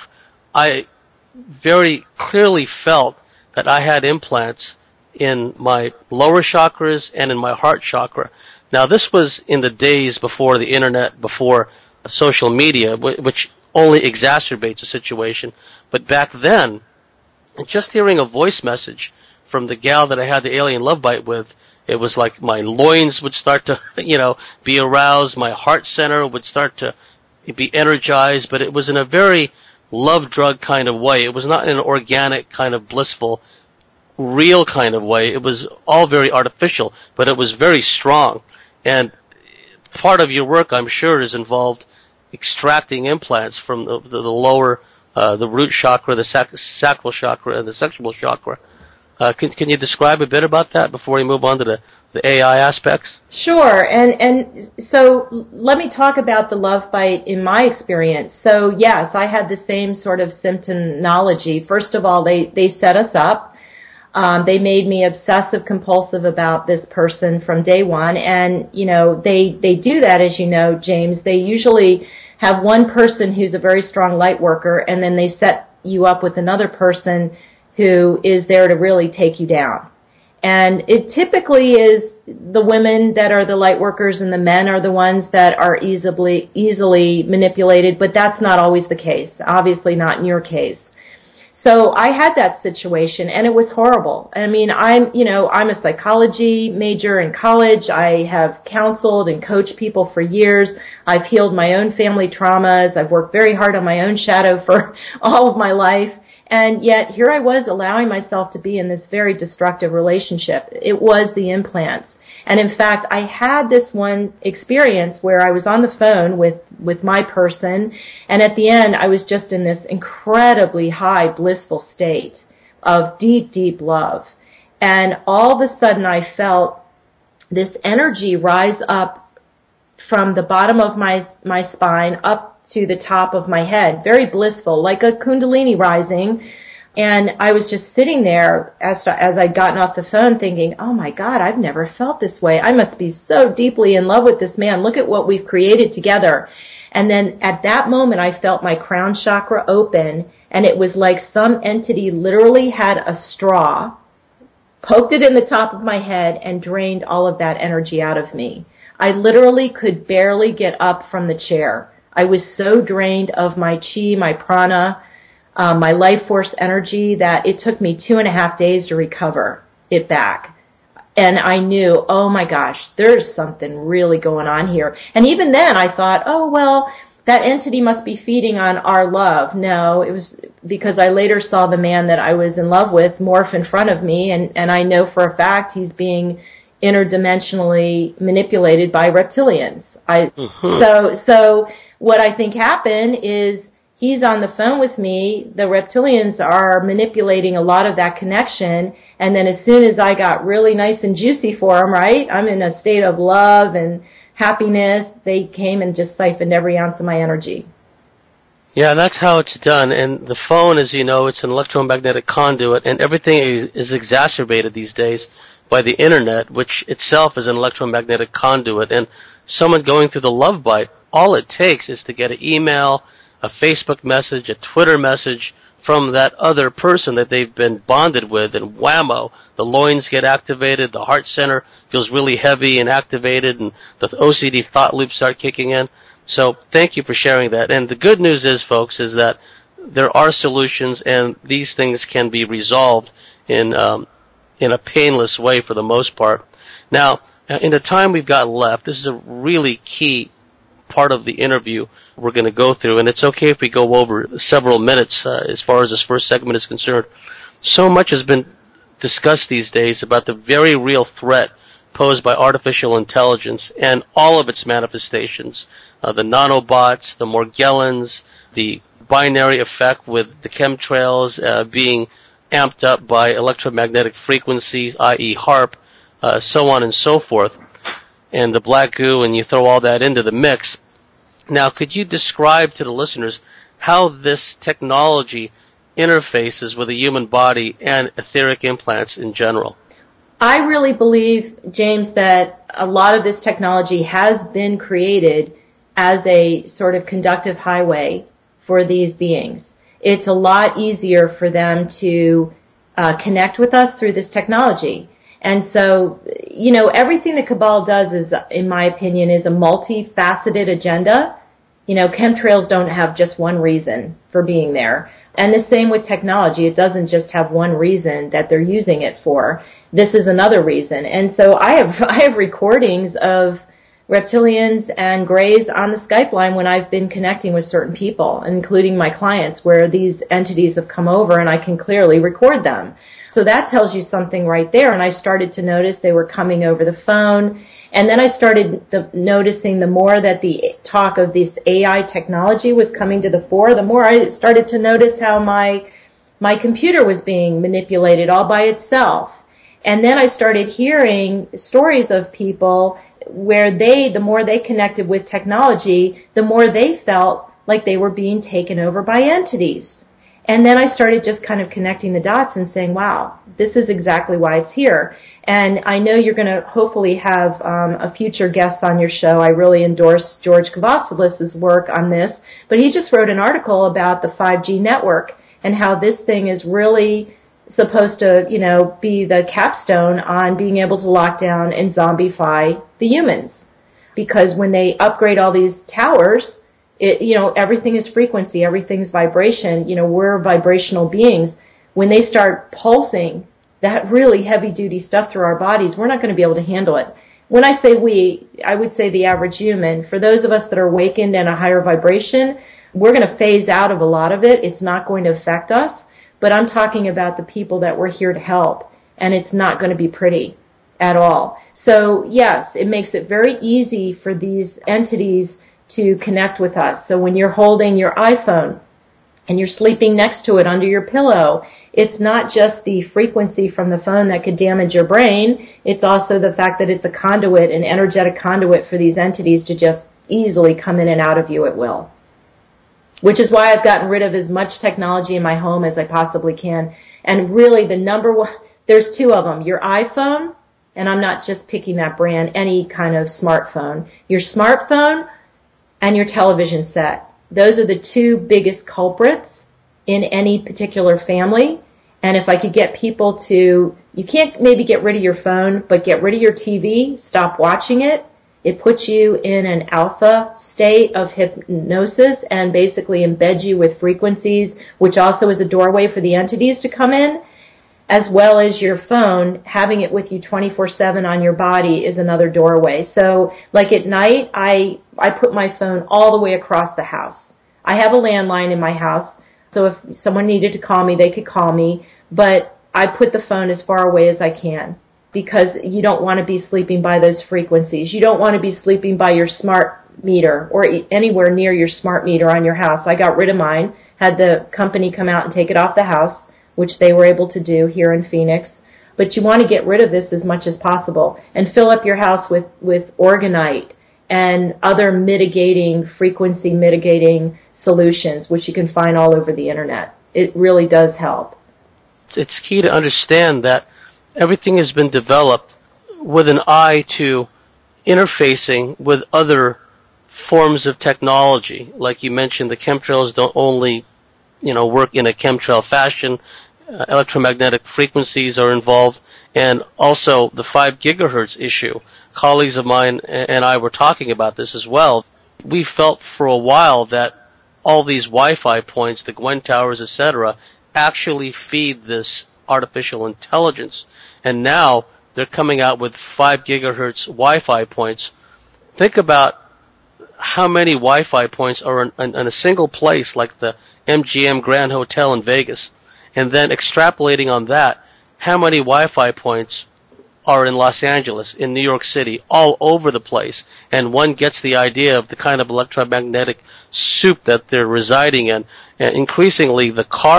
I very clearly felt that I had implants in my lower chakras and in my heart chakra. Now, this was in the days before the internet, before social media, which only exacerbates the situation. But back then, just hearing a voice message from the gal that I had the alien love bite with, it was like my loins would start to, be aroused. My heart center would start to be energized, but it was in a very love drug kind of way. It was not in an organic kind of blissful, real kind of way. It was all very artificial, but it was very strong. And part of your work, I'm sure, is involved extracting implants from the lower, the root chakra, the sacral chakra, and the sexual chakra. Can you describe a bit about that before we move on to the AI aspects? Sure, and so let me talk about the love bite in my experience. So yes, I had the same sort of symptomology. First of all, they set us up. They made me obsessive compulsive about this person from day one, and they do that, as you know, James. They usually have one person who's a very strong light worker, and then they set you up with another person who is there to really take you down. And it typically is the women that are the light workers and the men are the ones that are easily manipulated, but that's not always the case. Obviously not in your case. So I had that situation, and it was horrible. I mean, I'm a psychology major in college. I have counseled and coached people for years. I've healed my own family traumas. I've worked very hard on my own shadow for all of my life. And yet here I was allowing myself to be in this very destructive relationship. It was the implants. And in fact, I had this one experience where I was on the phone with my person, and at the end I was just in this incredibly high blissful state of deep, deep love. And all of a sudden I felt this energy rise up from the bottom of my spine up to the top of my head, very blissful, like a kundalini rising. And I was just sitting there as I'd gotten off the phone thinking, oh my God, I've never felt this way. I must be so deeply in love with this man. Look at what we've created together. And then at that moment, I felt my crown chakra open, and it was like some entity literally had a straw poked it in the top of my head, and drained all of that energy out of me. I literally could barely get up from the chair. I was so drained of my chi, my prana, my life force energy that it took me 2.5 days to recover it back. And I knew, oh my gosh, there's something really going on here. And even then I thought, oh, well, that entity must be feeding on our love. No, it was because I later saw the man that I was in love with morph in front of me, and I know for a fact he's being interdimensionally manipulated by reptilians. So what I think happened is he's on the phone with me. The reptilians are manipulating a lot of that connection. And then as soon as I got really nice and juicy for him, right, I'm in a state of love and happiness, they came and just siphoned every ounce of my energy. Yeah, that's how it's done. And the phone, as you know, it's an electromagnetic conduit, and everything is exacerbated these days by the internet, which itself is an electromagnetic conduit. And someone going through the love bite, all it takes is to get an email, a Facebook message, a Twitter message from that other person that they've been bonded with, and whammo, the loins get activated, the heart center feels really heavy and activated, and the OCD thought loops start kicking in. So thank you for sharing that. And the good news is, folks, is that there are solutions, and these things can be resolved in a painless way for the most part. Now, in the time we've got left, this is a really key part of the interview we're going to go through, and it's okay if we go over several minutes as far as this first segment is concerned. So much has been discussed these days about the very real threat posed by artificial intelligence and all of its manifestations, the nanobots, the Morgellons, the binary effect with the chemtrails being amped up by electromagnetic frequencies, i.e. HAARP, so on and so forth, and the black goo, and you throw all that into the mix. Now, could you describe to the listeners how this technology interfaces with the human body and etheric implants in general? I really believe, James, that a lot of this technology has been created as a sort of conductive highway for these beings. It's a lot easier for them to connect with us through this technology. And so, you know, everything that Cabal does is, in my opinion, is a multifaceted agenda. You know, chemtrails don't have just one reason for being there. And the same with technology. It doesn't just have one reason that they're using it for. This is another reason. And so I have recordings of reptilians and grays on the Skype line when I've been connecting with certain people, including my clients, where these entities have come over and I can clearly record them. So that tells you something right there. And I started to notice they were coming over the phone. And then I started noticing the more that the talk of this AI technology was coming to the fore, the more I started to notice how my computer was being manipulated all by itself. And then I started hearing stories of people where the more they connected with technology, the more they felt like they were being taken over by entities. And then I started just kind of connecting the dots and saying, wow, this is exactly why it's here. And I know you're going to hopefully have a future guest on your show. I really endorse George Kavassilis' work on this. But he just wrote an article about the 5G network and how this thing is really supposed to, you know, be the capstone on being able to lock down and zombify the humans. Because when they upgrade all these towers, everything is frequency, everything's vibration. We're vibrational beings. When they start pulsing that really heavy-duty stuff through our bodies, we're not going to be able to handle it. When I say we, I would say the average human. For those of us that are awakened in a higher vibration, we're going to phase out of a lot of it. It's not going to affect us. But I'm talking about the people that we're here to help, and it's not going to be pretty at all. So, yes, it makes it very easy for these entities to connect with us. So when you're holding your iPhone and you're sleeping next to it under your pillow, it's not just the frequency from the phone that could damage your brain. It's also the fact that it's a conduit, an energetic conduit for these entities to just easily come in and out of you at will. Which is why I've gotten rid of as much technology in my home as I possibly can. And really the number one, there's two of them. Your iPhone, and I'm not just picking that brand, any kind of smartphone. Your smartphone and your television set. Those are the two biggest culprits in any particular family. And if I could get people to, you can't maybe get rid of your phone, but get rid of your TV, stop watching it. It puts you in an alpha state of hypnosis and basically embeds you with frequencies, which also is a doorway for the entities to come in, as well as your phone. Having it with you 24/7 on your body is another doorway. So like at night, I put my phone all the way across the house. I have a landline in my house, so if someone needed to call me, they could call me, but I put the phone as far away as I can, because you don't want to be sleeping by those frequencies. You don't want to be sleeping by your smart meter or anywhere near your smart meter on your house. I got rid of mine, had the company come out and take it off the house, which they were able to do here in Phoenix. But you want to get rid of this as much as possible and fill up your house with orgonite and other frequency mitigating solutions, which you can find all over the internet. It really does help. It's key to understand that everything has been developed with an eye to interfacing with other forms of technology. Like you mentioned, the chemtrails don't only, work in a chemtrail fashion. Electromagnetic frequencies are involved, and also the 5 gigahertz issue. Colleagues of mine and I were talking about this as well. We felt for a while that all these Wi-Fi points, the Gwen towers, etc., actually feed this artificial intelligence. And now they're coming out with 5 gigahertz Wi-Fi points. Think about how many Wi-Fi points are in a single place, like the MGM Grand Hotel in Vegas, and then extrapolating on that, how many Wi-Fi points are in Los Angeles, in New York City, all over the place, and one gets the idea of the kind of electromagnetic soup that they're residing in. And increasingly,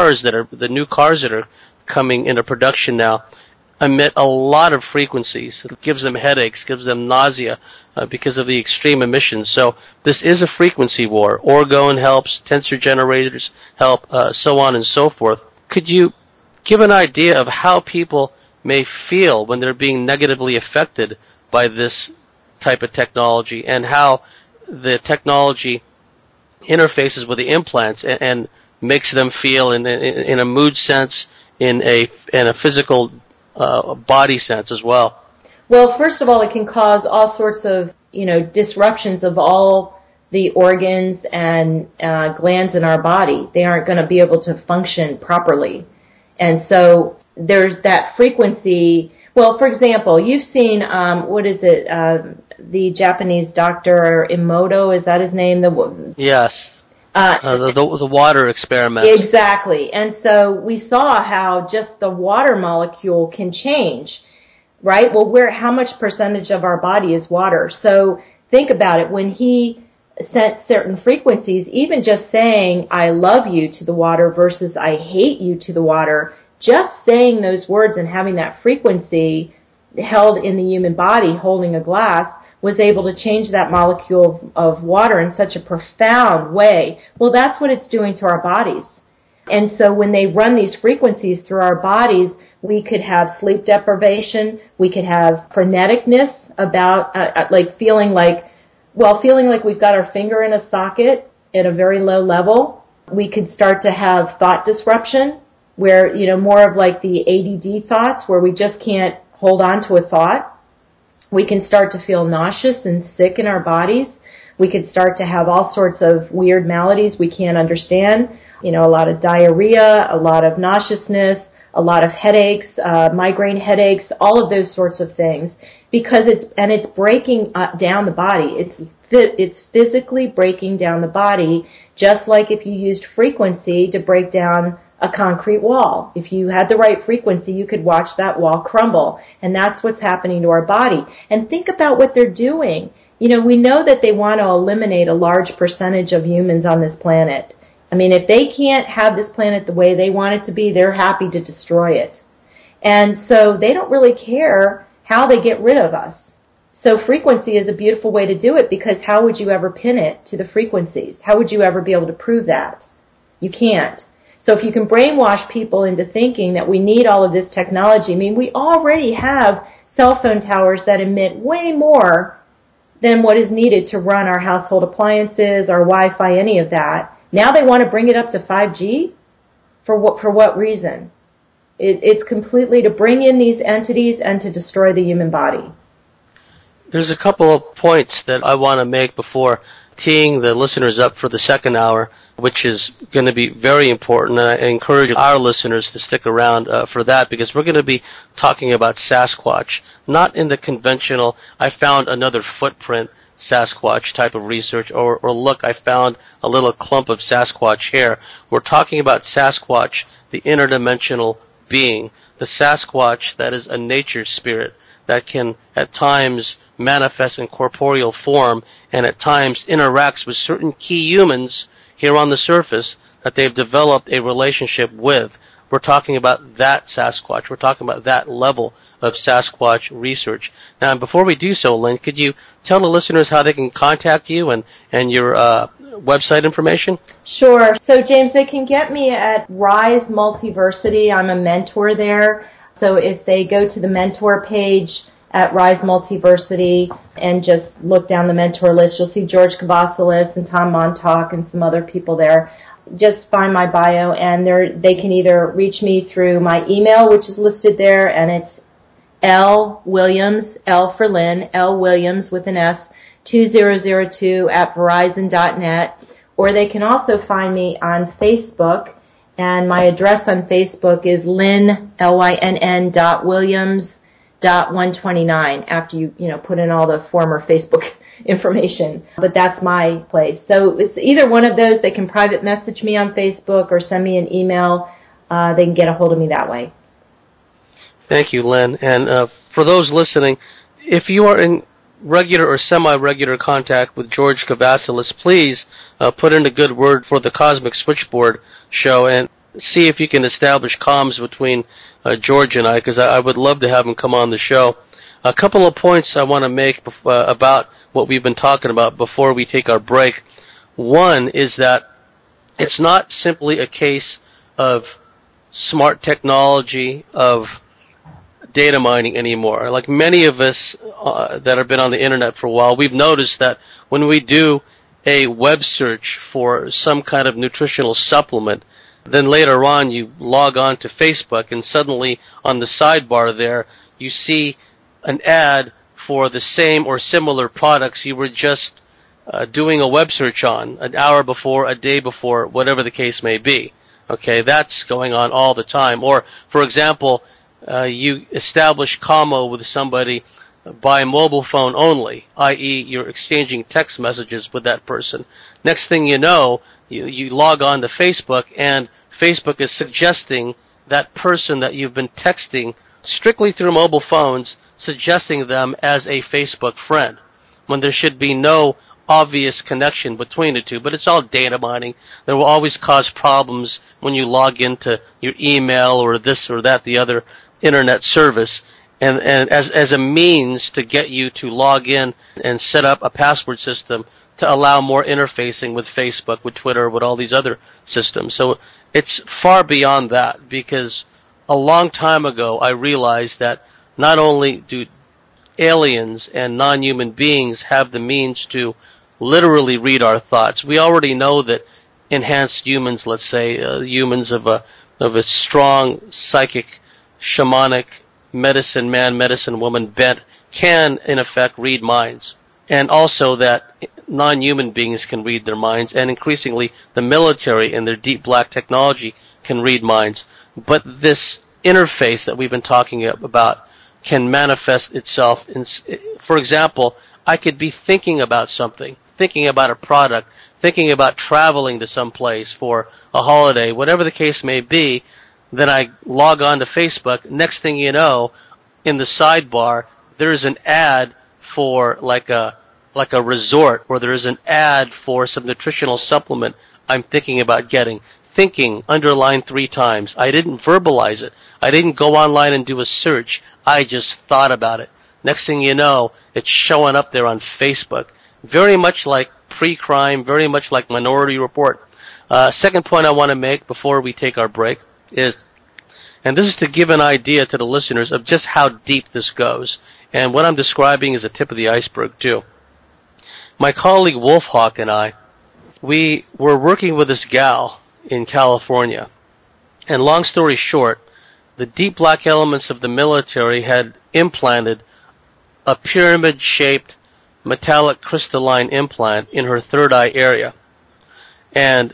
the new cars that are coming into production now emit a lot of frequencies. It gives them headaches, gives them nausea because of the extreme emissions. So this is a frequency war. Orgone helps, tensor generators help, so on and so forth. Could you give an idea of how people may feel when they're being negatively affected by this type of technology, and how the technology interfaces with the implants and makes them feel in a mood sense, in a physical body sense as well? Well, first of all, it can cause all sorts of disruptions of all the organs and glands in our body. They aren't going to be able to function properly, and so there's that frequency. Well, for example, you've seen, the Japanese doctor Emoto, is that his name? Yes. The water experiment. Exactly. And so we saw how just the water molecule can change, right? Well, how much percentage of our body is water? So think about it. When he sent certain frequencies, even just saying, I love you to the water versus I hate you to the water, just saying those words and having that frequency held in the human body, holding a glass, was able to change that molecule of water in such a profound way. Well, that's what it's doing to our bodies. And so when they run these frequencies through our bodies, we could have sleep deprivation, we could have freneticness about, feeling like we've got our finger in a socket at a very low level. We could start to have thought disruption, where, more of like the ADD thoughts, where we just can't hold on to a thought. We can start to feel nauseous and sick in our bodies. We could start to have all sorts of weird maladies we can't understand. A lot of diarrhea, a lot of nauseousness, a lot of headaches, migraine headaches, all of those sorts of things. Because it's breaking down the body. It's physically breaking down the body, just like if you used frequency to break down a concrete wall. If you had the right frequency, you could watch that wall crumble. And that's what's happening to our body. And think about what they're doing. We know that they want to eliminate a large percentage of humans on this planet. I mean, if they can't have this planet the way they want it to be, they're happy to destroy it. And so they don't really care how they get rid of us. So frequency is a beautiful way to do it, because how would you ever pin it to the frequencies? How would you ever be able to prove that? You can't. So if you can brainwash people into thinking that we need all of this technology, I mean, we already have cell phone towers that emit way more than what is needed to run our household appliances, our Wi-Fi, any of that. Now they want to bring it up to 5G? For what reason? It's completely to bring in these entities and to destroy the human body. There's a couple of points that I want to make before teeing the listeners up for the second hour, which is going to be very important. And I encourage our listeners to stick around for that, because we're going to be talking about Sasquatch, not in the conventional, I found another footprint Sasquatch type of research, or look, I found a little clump of Sasquatch hair. We're talking about Sasquatch, the interdimensional being, the Sasquatch that is a nature spirit that can at times manifest in corporeal form and at times interacts with certain key humans here on the surface that they've developed a relationship with. We're talking about that Sasquatch. We're talking about that level of Sasquatch research. Now, before we do so, Lynn, could you tell the listeners how they can contact you and your website information? Sure. So, James, they can get me at Rise Multiversity. I'm a mentor there. So if they go to the mentor page at Rise Multiversity and just look down the mentor list, you'll see George Kavasalis and Tom Montauk and some other people there. Just find my bio, and they can either reach me through my email, which is listed there, and it's L Williams, L for Lynn, L Williams with an S, 2002 at Verizon.net, or they can also find me on Facebook. And my address on Facebook is Lynn, Lynn .williams.129 after you put in all the former Facebook information. But that's my place. So it's either one of those. They can private message me on Facebook or send me an email. They can get a hold of me that way. Thank you, Lynn. And for those listening, if you are in regular or semi-regular contact with George Kavasalis, please put in a good word for the Cosmic Switchboard show and see if you can establish comms between George and I, because I would love to have him come on the show. A couple of points I want to make about what we've been talking about before we take our break. One is that it's not simply a case of smart technology, of data mining anymore. Like many of us that have been on the internet for a while, we've noticed that when we do a web search for some kind of nutritional supplement, then later on you log on to Facebook and suddenly on the sidebar there you see an ad for the same or similar products you were just doing a web search on an hour before, a day before, whatever the case may be. Okay, that's going on all the time. Or, for example, you establish commo with somebody by mobile phone only, i.e. you're exchanging text messages with that person. Next thing you know, you log on to Facebook, and Facebook is suggesting that person that you've been texting strictly through mobile phones, suggesting them as a Facebook friend, when there should be no obvious connection between the two. But it's all data mining. That will always cause problems when you log into your email or this or that, the other internet service, and as a means to get you to log in and set up a password system to allow more interfacing with Facebook, with Twitter, with all these other systems. So it's far beyond that, because a long time ago I realized that not only do aliens and non-human beings have the means to literally read our thoughts, we already know that enhanced humans, let's say humans of a strong psychic, shamanic, medicine man, medicine woman bent, can in effect read minds. And also that non-human beings can read their minds, and increasingly the military and their deep black technology can read minds. But this interface that we've been talking about can manifest itself in, for example, I could be thinking about something, thinking about a product, thinking about traveling to some place for a holiday, whatever the case may be. Then I log on to Facebook. Next thing you know, in the sidebar, there's an ad for like a resort, or there is an ad for some nutritional supplement I'm thinking about getting. Thinking, underlined 3 times. I didn't verbalize it. I didn't go online and do a search. I just thought about it. Next thing you know, it's showing up there on Facebook. Very much like pre-crime, very much like Minority Report. Second point I want to make before we take our break is, and this is to give an idea to the listeners of just how deep this goes, and what I'm describing is the tip of the iceberg too. My colleague Wolfhawk and I, we were working with this gal in California, and long story short, the deep black elements of the military had implanted a pyramid-shaped metallic crystalline implant in her third eye area. And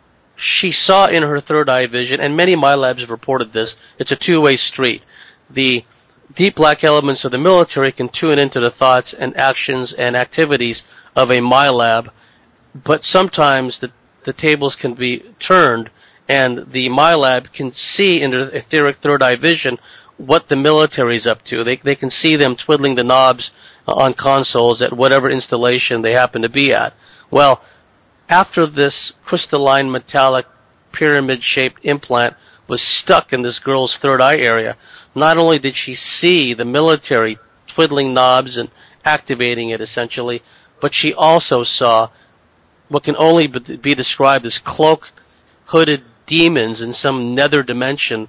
she saw in her third eye vision, and many MyLabs have reported this, it's a two-way street. The deep black elements of the military can tune into the thoughts and actions and activities of a MyLab, but sometimes the tables can be turned, and the MyLab can see in their etheric third eye vision what the military is up to. They can see them twiddling the knobs on consoles at whatever installation they happen to be at. Well, after this crystalline metallic pyramid-shaped implant was stuck in this girl's third eye area, not only did she see the military twiddling knobs and activating it essentially, but she also saw what can only be described as cloak-hooded demons in some nether dimension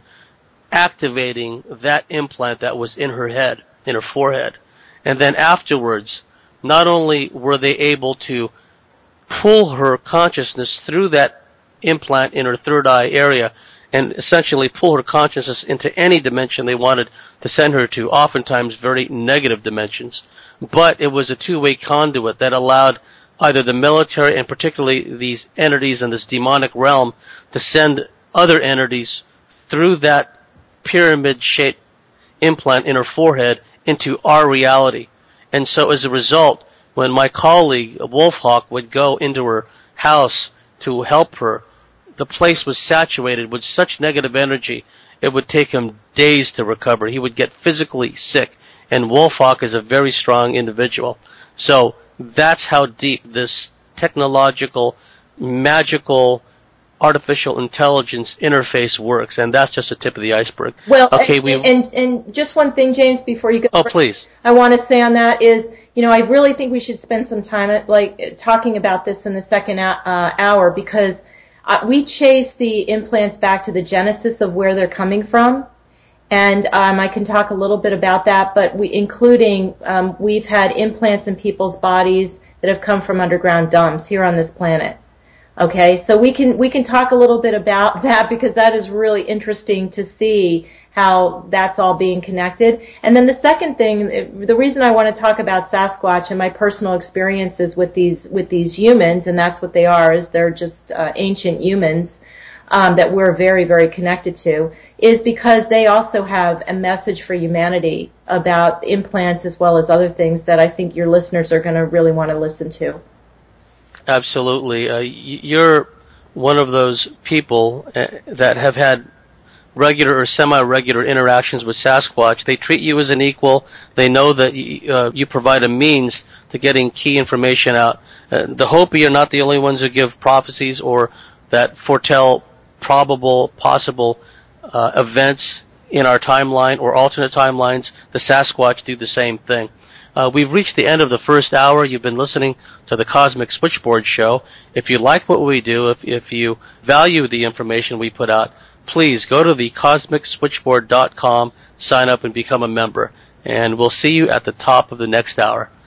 activating that implant that was in her head, in her forehead. And then afterwards, not only were they able to pull her consciousness through that implant in her third eye area and essentially pull her consciousness into any dimension they wanted to send her to, oftentimes very negative dimensions, but it was a two-way conduit that allowed either the military and particularly these entities in this demonic realm to send other entities through that pyramid-shaped implant in her forehead into our reality. And so as a result, when my colleague, Wolfhawk, would go into her house to help her, the place was saturated with such negative energy, it would take him days to recover. He would get physically sick, and Wolfhawk is a very strong individual. So that's how deep this technological, magical, artificial intelligence interface works, and that's just the tip of the iceberg. Well, okay, and just one thing, James, before you go. Oh, please. I want to say on that is, I really think we should spend some time talking about this in the second hour, because we chase the implants back to the genesis of where they're coming from, and I can talk a little bit about that. But we've had implants in people's bodies that have come from underground dumps here on this planet. Okay, so we can talk a little bit about that, because that is really interesting to see how that's all being connected. And then the second thing, the reason I want to talk about Sasquatch and my personal experiences with these humans, and that's what they are, is they're just ancient humans that we're very, very connected to, is because they also have a message for humanity about implants as well as other things that I think your listeners are going to really want to listen to. Absolutely. You're one of those people that have had regular or semi-regular interactions with Sasquatch. They treat you as an equal. They know that you provide a means to getting key information out. The Hopi are not the only ones who give prophecies or that foretell probable, possible events in our timeline or alternate timelines. The Sasquatch do the same thing. We've reached the end of the first hour. You've been listening to the Cosmic Switchboard Show. If you like what we do, if you value the information we put out, please go to the CosmicSwitchboard.com, sign up, and become a member. And we'll see you at the top of the next hour.